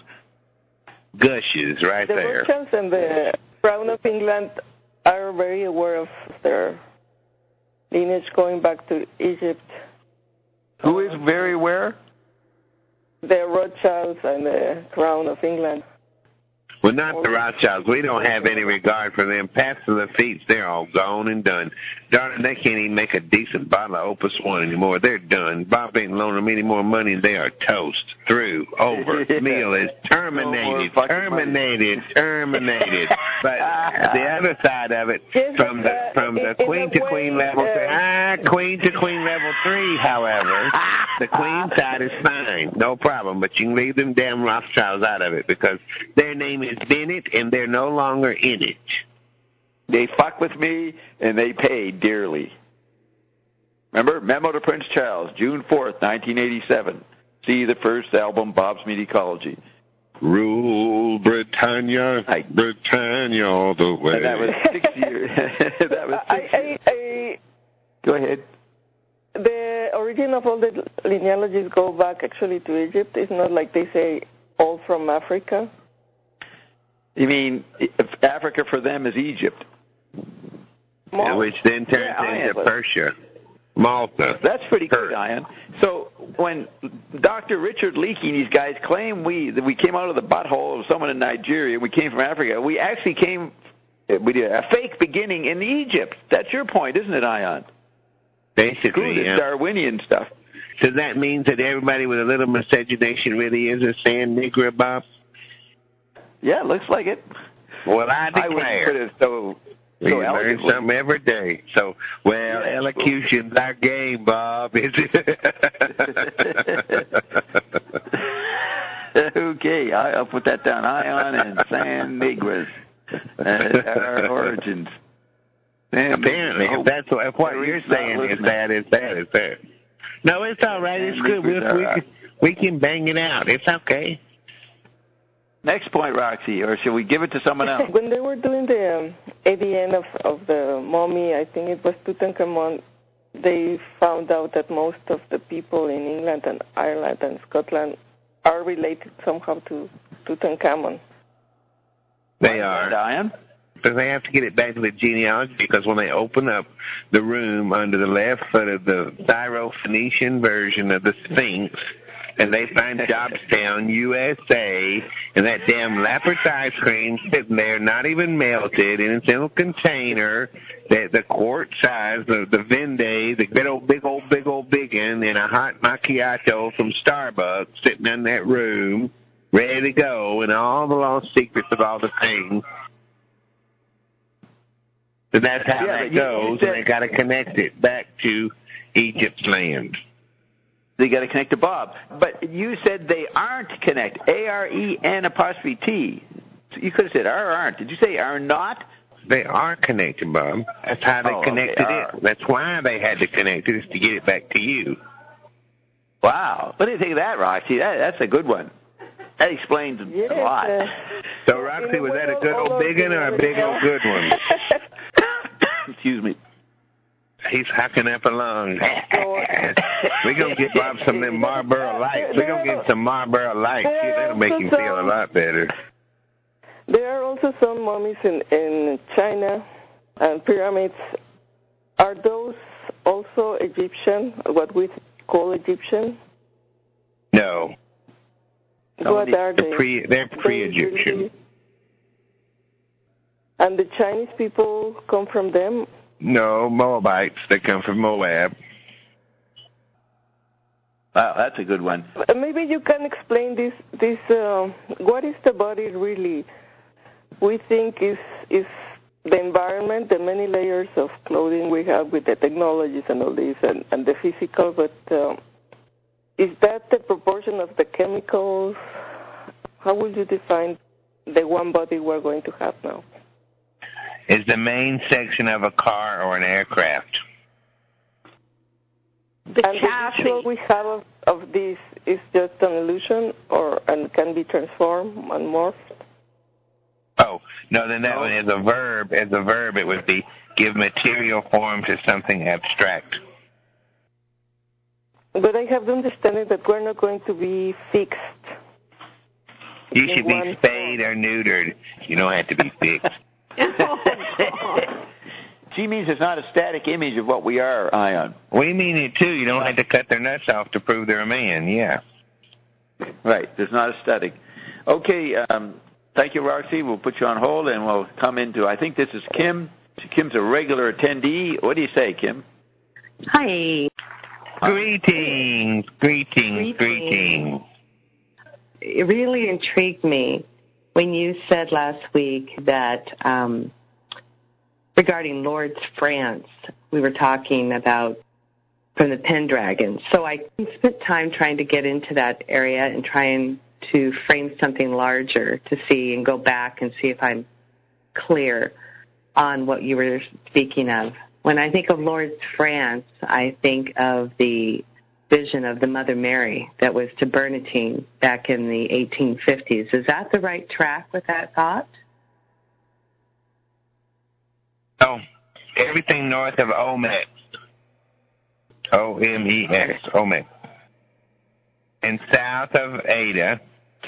Gushes right there. The Rothschilds and the Crown of England are very aware of their lineage going back to Egypt. Who is very aware? The Rothschilds and the Crown of England. Well, not the Rothschilds. We don't have any regard for them. Past the Lafittes, they're all gone and done. Darn it, they can't even make a decent bottle of Opus One anymore. They're done. Bob ain't loaning them any more money. They are toast. Through. Over. Meal is terminated. Terminated. But the other side of it, from the queen to queen level, queen to queen level 3, however, the queen side is fine. No problem. But you can leave them damn Rothschilds out of it because their name is Bennett, and they're no longer in it. They fuck with me, and they pay dearly. Remember, Memo to Prince Charles, June 4th, 1987. See the first album, Bob's Medicology. Rule Britannia, Britannia all the way. And that was 6 years. That was 6 years. Go ahead. The origin of all the genealogies go back actually to Egypt. It's not like they say all from Africa. You mean Africa for them is Egypt? Which then turns into Persia. Malta. That's pretty good, Ian. So when Dr. Richard Leakey and these guys claim we came out of the butthole of someone in Nigeria, we came from Africa, we actually we did a fake beginning in Egypt. That's your point, isn't it, Ian? Basically, the Darwinian stuff. So that means that everybody with a little miscegenation really is a San Negra, Bob? Yeah, looks like it. Well, I declare. I wouldn't put it so we learn something every day. So, elocution's our game, Bob. Is it? Okay, I'll put that down. Ion and San Negras. Our origins. Apparently, if what you're saying is that. No, it's all right. It's good. We can bang it out. It's okay. Next point, Roxy, or should we give it to someone else? When they were doing the ADN of the mummy, I think it was Tutankhamun, they found out that most of the people in England and Ireland and Scotland are related somehow to Tutankhamun. They are. Diane? Because they have to get it back to the genealogy, because when they open up the room under the left foot of the Syro-Phoenician version of the Sphinx, and they find Jobstown, USA, and that damn Lappert's ice cream sitting there, not even melted, in its little container, the quart size, the Vende, the big old biggin, and a hot macchiato from Starbucks sitting in that room, ready to go, and all the lost secrets of all the things. So that's how that goes, and they got to connect it back to Egypt's land. They got to connect to Bob. But you said they aren't connected. AREN''T. You could have said aren't. Did you say are not? They are connected, Bob. That's how they connected it. That's why they had to connect it, is to get it back to you. Wow. What do you think of that, Roxy? That's a good one. That explains a lot. So, Roxy, was that a good old big one or a big old good one? Excuse me. He's hacking up along. We're going to get Bob some of them Marlboro Lights. We're going to get some Marlboro Lights. That'll make him feel a lot better. There are also some mummies in China and pyramids. Are those also Egyptian, what we call Egyptian? No. What are they? They're pre-Egyptian. And the Chinese people come from them? No, Moabites. They come from Moab. Wow, that's a good one. Maybe you can explain this. What is the body really? We think is the environment, the many layers of clothing we have with the technologies and all this, and the physical, but is that the proportion of the chemicals? How would you define the one body we're going to have now? Is the main section of a car or an aircraft. The visual we have of this is just an illusion, and can be transformed and morphed? Oh, no, then that one is a verb. As a verb, it would be give material form to something abstract. But I have the understanding that we're not going to be fixed. You should be spayed or neutered. You don't have to be fixed. She means it's not a static image of what we are, Ion. We mean it, too. You don't have to cut their nuts off to prove they're a man, yeah. Right. There's not a static. Okay, thank you, Roxy. We'll put you on hold, and we'll come into, I think this is Kim. Kim's a regular attendee. What do you say, Kim? Hi. Greetings. It really intrigued me when you said last week that regarding Lourdes, France, we were talking about from the Pendragon. So I spent time trying to get into that area and trying to frame something larger to see and go back and see if I'm clear on what you were speaking of. When I think of Lourdes, France, I think of the vision of the Mother Mary that was to Bernardine back in the 1850s. Is that the right track with that thought? Oh, everything north of Omex. O-M-E-X, Omex. And south of Ada.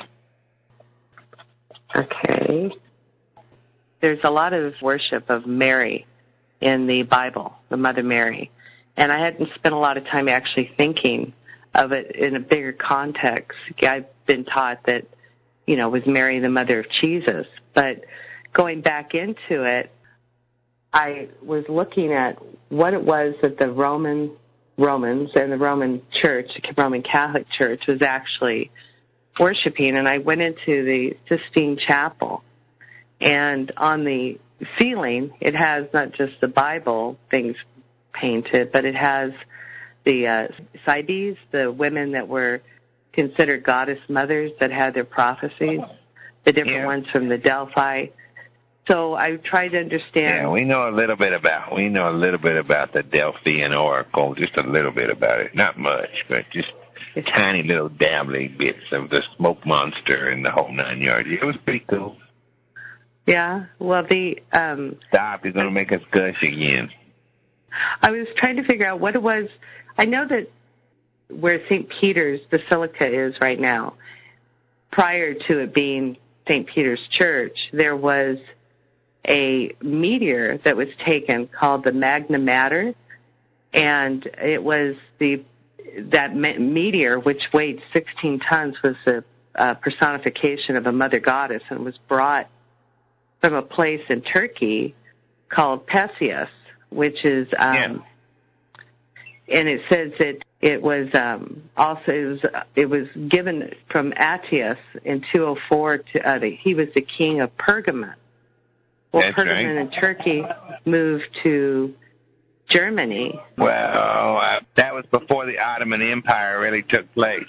Okay. There's a lot of worship of Mary in the Bible, the Mother Mary. And I hadn't spent a lot of time actually thinking of it in a bigger context. I've been taught that, was Mary the mother of Jesus. But going back into it, I was looking at what it was that the Romans and the Roman Church, the Roman Catholic Church, was actually worshiping. And I went into the Sistine Chapel. And on the ceiling, it has not just the Bible things painted, but it has the Cybes, the women that were considered goddess mothers that had their prophecies, the different ones from the Delphi. So I tried to understand. Yeah, we know a little bit about the Delphian oracle, just a little bit about it. Not much, but just tiny little dabbling bits of the smoke monster and the whole 9 yards. It was pretty cool. Yeah, well, Stop, you're going to make us gush again. I was trying to figure out what it was. I know that where St. Peter's Basilica is right now, prior to it being St. Peter's Church, there was a meteor that was taken called the Magna Mater, and it was that meteor, which weighed 16 tons, was the personification of a mother goddess, and was brought from a place in Turkey called Perseus, which is, and it says that it was it was given from Attius in 204 to he was the king of Pergamon. Well, that's Pergamon in Turkey moved to Germany. Well, that was before the Ottoman Empire really took place.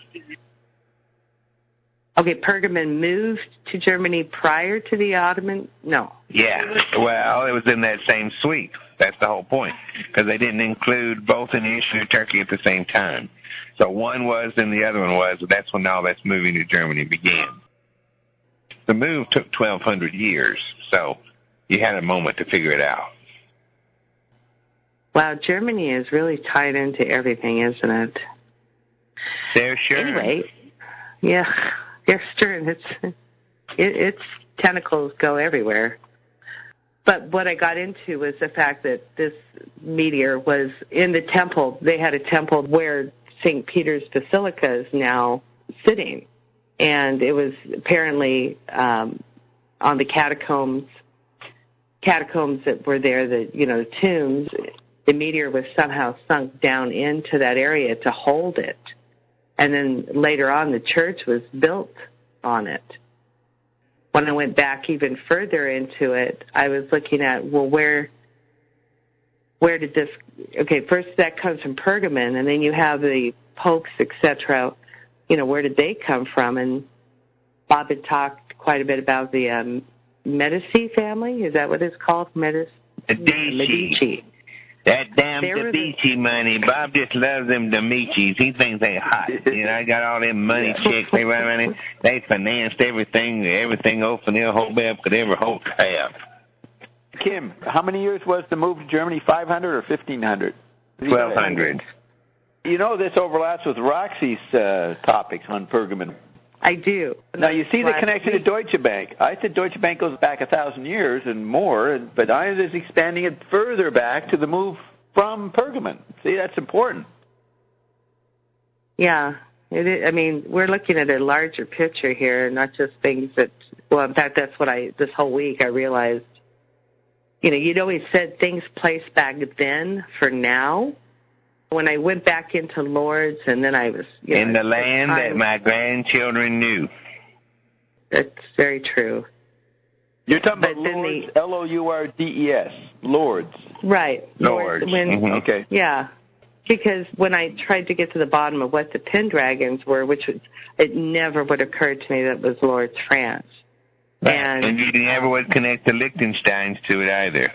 Okay, Pergamon moved to Germany prior to the Ottoman? No. Yeah, well, it was in that same suite. That's the whole point, because they didn't include both in Israel and Turkey at the same time. So one was and the other one was. That's when all that's moving to Germany began. The move took 1,200 years, so you had a moment to figure it out. Wow, Germany is really tied into everything, isn't it? They're sure. Anyway, yeah. Yes, Stern, it's tentacles go everywhere. But what I got into was the fact that this meteor was in the temple. They had a temple where St. Peter's Basilica is now sitting. And it was apparently on the catacombs that were there, the tombs, the meteor was somehow sunk down into that area to hold it. And then later on, the church was built on it. When I went back even further into it, I was looking at, well, where did this, okay, first that comes from Pergamon, and then you have the popes, etc. Where did they come from? And Bob had talked quite a bit about the Medici family. Is that what it's called? Medici. That damn Medici money. Bob just loves them Medicis. He thinks they hot. I got all them money chicks. They run around and they financed everything Othniel Hobab could ever hope to have. Kim, how many years was the move to Germany? 500 or 1,500? 1,200. This overlaps with Roxy's topics on Pergamon. I do. Now, you see the connection to Deutsche Bank. I said Deutsche Bank goes back 1,000 years and more, but I is expanding it further back to the move from Pergamon. See, that's important. Yeah. We're looking at a larger picture here, not just things that, in fact, that's what this whole week I realized. You'd always said things placed back then for now. When I went back into Lourdes, and then I was... in the land that my grandchildren knew. That's very true. You're talking about Lourdes, Lourdes. Lourdes. Right. Lourdes. Okay. Yeah. Because when I tried to get to the bottom of what the Pendragons were, it never would occur to me that it was Lourdes, France. Right. And you never would connect the Liechtensteins to it either.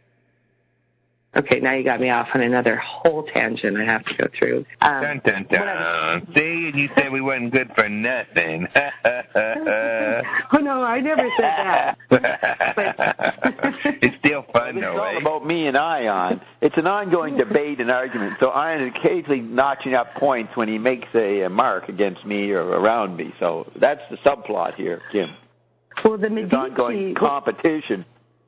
Okay, now you got me off on another whole tangent I have to go through. Dun, dun, dun. See, you said we wasn't good for nothing. Oh, no, I never said that. It's still fun, though, It's all about me and Ion. It's an ongoing debate and argument, so Ion is occasionally notching up points when he makes a mark against me or around me. So that's the subplot here, Kim. Well, the Medici... It's ongoing competition.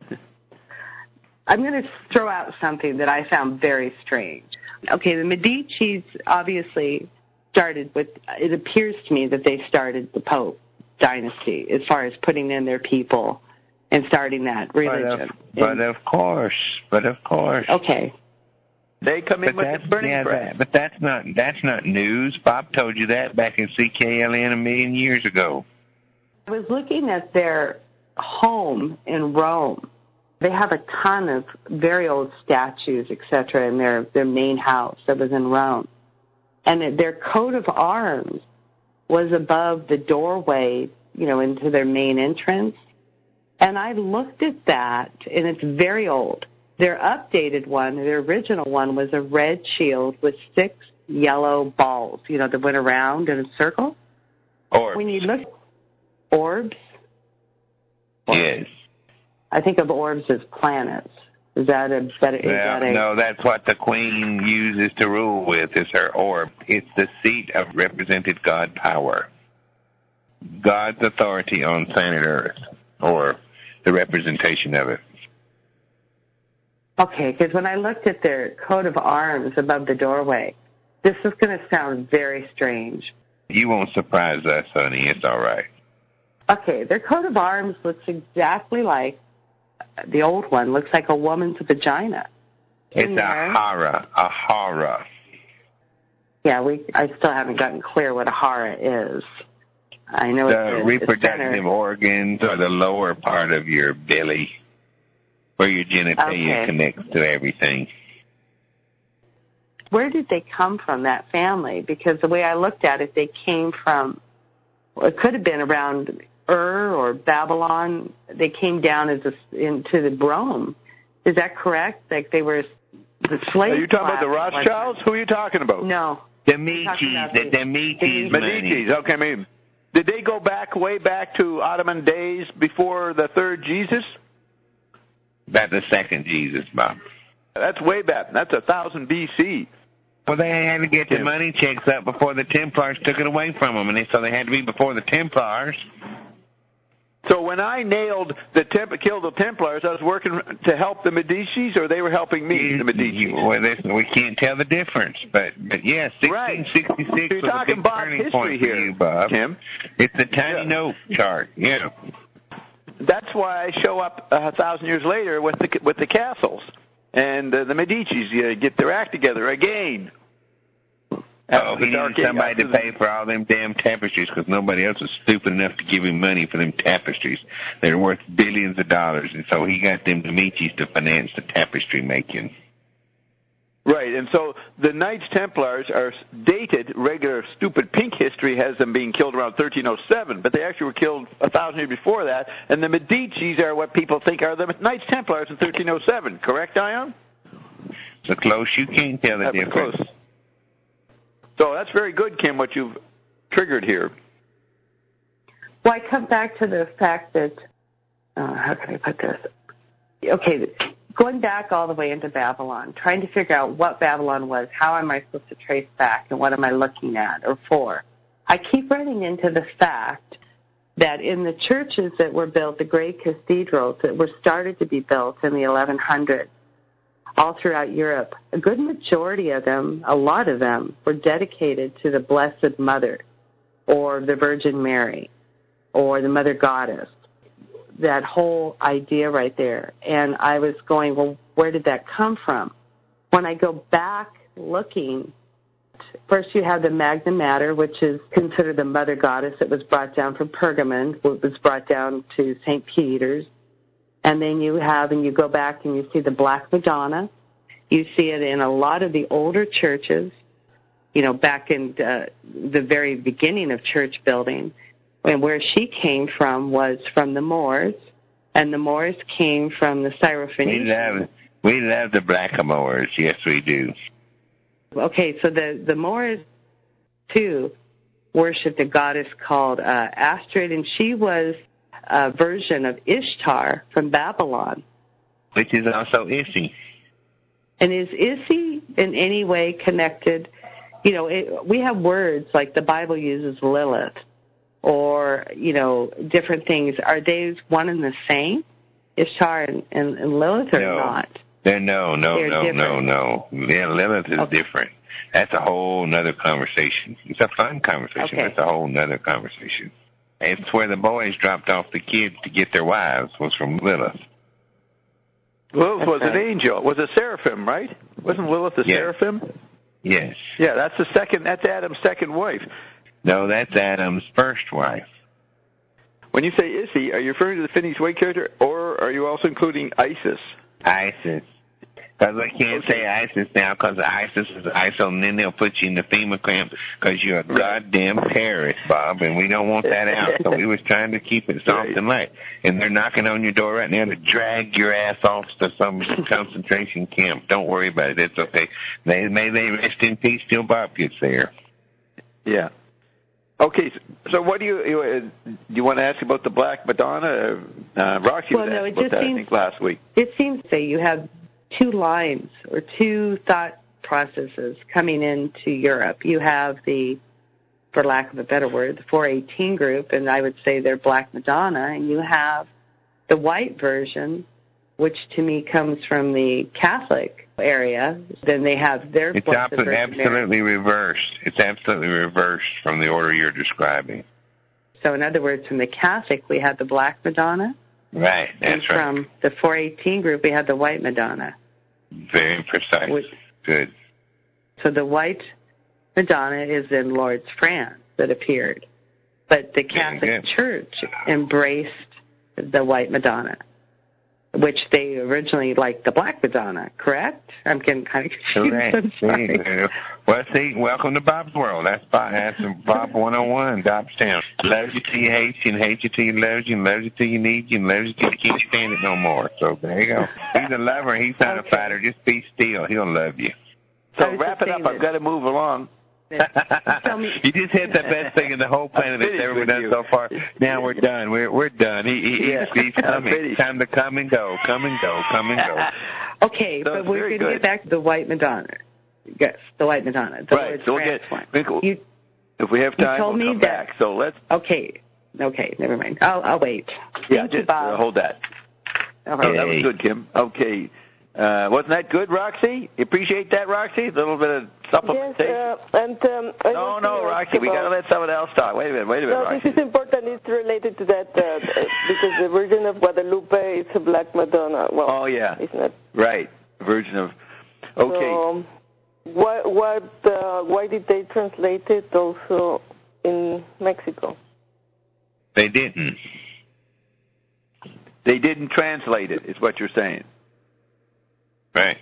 I'm going to throw out something that I found very strange. Okay, the Medicis obviously started with, it appears to me that they started the Pope dynasty as far as putting in their people and starting that religion. But of course. Okay. They come in with the burning press. But that's not news. Bob told you that back in CKLN a million years ago. I was looking at their home in Rome. They have a ton of very old statues, etc., in their main house that was in Rome. And their coat of arms was above the doorway, into their main entrance. And I looked at that, and it's very old. Their updated one, their original one, was a red shield with 6 yellow balls, that went around in a circle. Orbs. When you look, orbs? Yes. I think of orbs as planets. Is that a... No, that's what the Queen uses to rule with, is her orb. It's the seat of represented God power. God's authority on planet Earth, or the representation of it. Okay, because when I looked at their coat of arms above the doorway, this is going to sound very strange. You won't surprise us, honey. It's all right. Okay, their coat of arms looks exactly like the old one. Looks like a woman's vagina. It's a hara. Yeah, I still haven't gotten clear what a hara is. I know the reproductive organs are the lower part of your belly, where your genitalia connects to everything. Where did they come from, that family? Because the way I looked at it, they came from, it could have been around Ur or Babylon. They came down into the Rome. Is that correct? Like they were the slaves. Are you talking about the Rothschilds? Who are you talking about? No. The Medicis. Medicis. Okay, did they go way back to Ottoman days before the third Jesus? About the second Jesus, Bob. That's way back. That's 1000 BC. Well, they had to get the money checks up before the Templars took it away from them, and so they had to be before the Templars. So when I killed the Templars, I was working to help the Medicis, or they were helping me, the Medici? Well, we can't tell the difference, but yeah, 1666 right. So was a big turning point for you, Bob. Tim. It's a tiny note chart, yeah. That's why I show up 1,000 years later with the castles, and the Medicis get their act together again. He needed somebody to pay for all them damn tapestries because nobody else was stupid enough to give him money for them tapestries. They're worth billions of dollars, and so he got them Medicis to finance the tapestry making. Right, and so the Knights Templars are dated. Regular stupid pink history has them being killed around 1307, but they actually were killed 1,000 years before that, and the Medicis are what people think are the Knights Templars in 1307. Correct, Ion? So close you can't tell the difference. Close. So that's very good, Kim, what you've triggered here. Well, I come back to the fact that, how can I put this? Okay, going back all the way into Babylon, trying to figure out what Babylon was, how am I supposed to trace back, and what am I looking at or for? I keep running into the fact that in the churches that were built, the great cathedrals that were started to be built in the 1100s, all throughout Europe, a good majority of them, a lot of them, were dedicated to the Blessed Mother or the Virgin Mary or the Mother Goddess, that whole idea right there. And I was going, well, where did that come from? When I go back looking, first you have the Magna Mater, which is considered the Mother Goddess that was brought down from Pergamon, it was brought down to St. Peter's. And then you have, and you go back and you see the Black Madonna. You see it in a lot of the older churches, back in the very beginning of church building. And where she came from was from the Moors, and the Moors came from the Syrophoenicians. We love the Blackamoors, yes we do. Okay, so the Moors, too, worshipped a goddess called Astrid, and she was a version of Ishtar from Babylon. Which is also Issy. And is Issy in any way connected? We have words like the Bible uses Lilith or, different things. Are they one and the same, Ishtar and Lilith, or not? No. Yeah, Lilith is different. That's a whole nother conversation. It's a fun conversation, but it's a whole nother conversation. It's where the boys dropped off the kids to get their wives, was from Lilith. Lilith was an angel. Was a seraphim, right? Wasn't Lilith a seraphim? Yes. Yeah, that's Adam's second wife. No, that's Adam's first wife. When you say Issy, are you referring to the Phineas Wake character, or are you also including Isis? Isis. Because I can't say ISIS now because ISIS is ISIL, and then they'll put you in the FEMA camp because you're a goddamn terrorist, Bob, and we don't want that out. So we was trying to keep it soft and light. And they're knocking on your door right now to drag your ass off to some concentration camp. Don't worry about it. It's okay. May they rest in peace till Bob gets there. Yeah. Okay, so what do you want to ask about the Black Madonna? Roxy was asking about that, I think, last week. It seems that you have two lines or two thought processes coming into Europe. You have the, for lack of a better word, the 418 group, and I would say they're Black Madonna, and you have the white version, which to me comes from the Catholic area. Then they have their It's absolutely reversed. It's absolutely reversed from the order you're describing. So in other words, from the Catholic, we have the Black Madonna. Right, that's and from the 418 group, we have the White Madonna. Very precise. Good. So the White Madonna is in Lourdes, France, that appeared. But the Catholic Church embraced the White Madonna, which they originally liked the Black Madonna, correct? I'm getting kind of confused. Correct. Well, see, welcome to Bob's world. That's Bob 101, Dobstown. Loves you till you hate you, and hates you till you loves you, and loves you till you need you, and loves you till you can't stand it no more. So there you go. He's a lover. He's not a fighter. Just be still. He'll love you. So wrap it up. I've got to move along. You just hit the best thing in the whole planet that's ever been done so far. Now we're done. We're done. He's coming. Time to come and go. Come and go. Come and go. Okay, so but we're going to get back to the White Madonna. Yes, the White Madonna. Right. So if we have time, we'll come back. So let's. Okay. Okay, never mind. I'll wait. Yeah, Thank you, Bob. Hold that. Okay. Oh, that was good, Kim. Okay. Wasn't that good, Roxy? You appreciate that, Roxy? A little bit of supplementation? Yes, No, Roxy, we got to let someone else talk. Wait a minute, No, Roxy. this is important. It's related to that because the Virgin of Guadalupe is a Black Madonna. Well, oh, yeah. It's not. Right. Virgin of... Okay. So, why did they translate it also in Mexico? They didn't. They didn't translate it, is what you're saying. Right.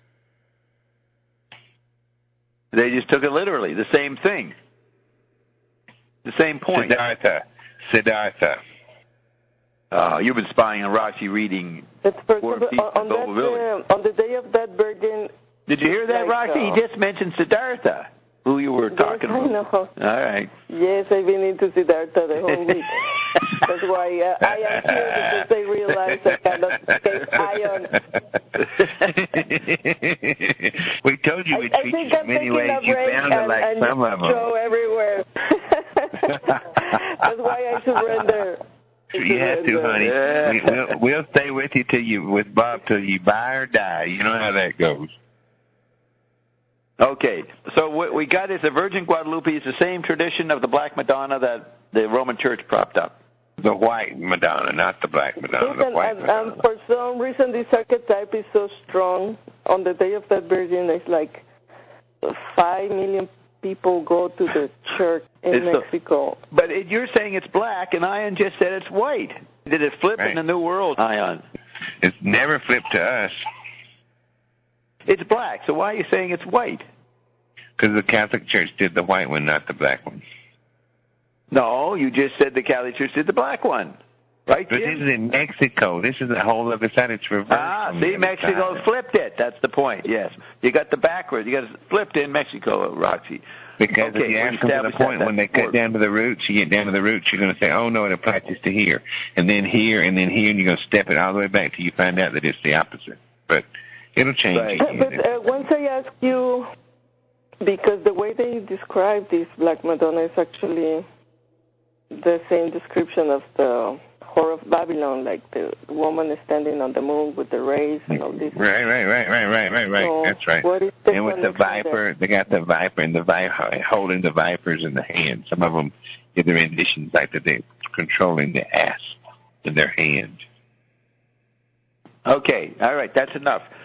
They just took it literally, the same thing. The same point. Siddhartha. You've been spying on Roxy reading That's War and Peace on the day of that Virgin. Did you hear that, Roxy? He just mentioned Siddhartha, who you were talking about. I know. All right. Yes, I've been into Siddhartha the whole week. That's why I am here, because they realize I cannot stay iron. We told you we'd treat you in many ways. You sounded like some of them. Go everywhere. That's why I surrender. You have to, honey. Yeah. We'll stay with you with Bob till you buy or die. You know how that goes. Okay, so what we got is the Virgin Guadalupe is the same tradition of the Black Madonna that the Roman Church propped up. The white Madonna, not the Black Madonna. Yes, the white Madonna. And for some reason, this archetype is so strong. On the day of that Virgin, it's like 5 million people go to the church in Mexico. But you're saying it's black, and Ion just said it's white. Did it flip in the New World, Ion? It's never flipped to us. It's black, so why are you saying it's white? Because the Catholic Church did the white one, not the black one. No, you just said the Catholic Church did the black one. Right, but Jim? this is in Mexico. This is a whole other side. It's reversed. See, Mexico flipped it. That's the point, yes. You got the backwards. You got it flipped in Mexico, Roxy. Because if you ask them to the point when they cut down to the roots, you get down to the roots, you're going to say, oh, no, it applies to here. And then here, and then here, and you're going to step it all the way back till you find out that it's the opposite. But it'll change. Right. But once I ask you, because the way they describe this Black Madonna is actually the same description of the Whore of Babylon, like the woman is standing on the moon with the rays and all this. Right. So that's right. What is the and with the viper, they got the viper and the viper holding the vipers in the hand. Some of them give their renditions like that they're controlling the asp in their hand. Okay, all right, that's enough.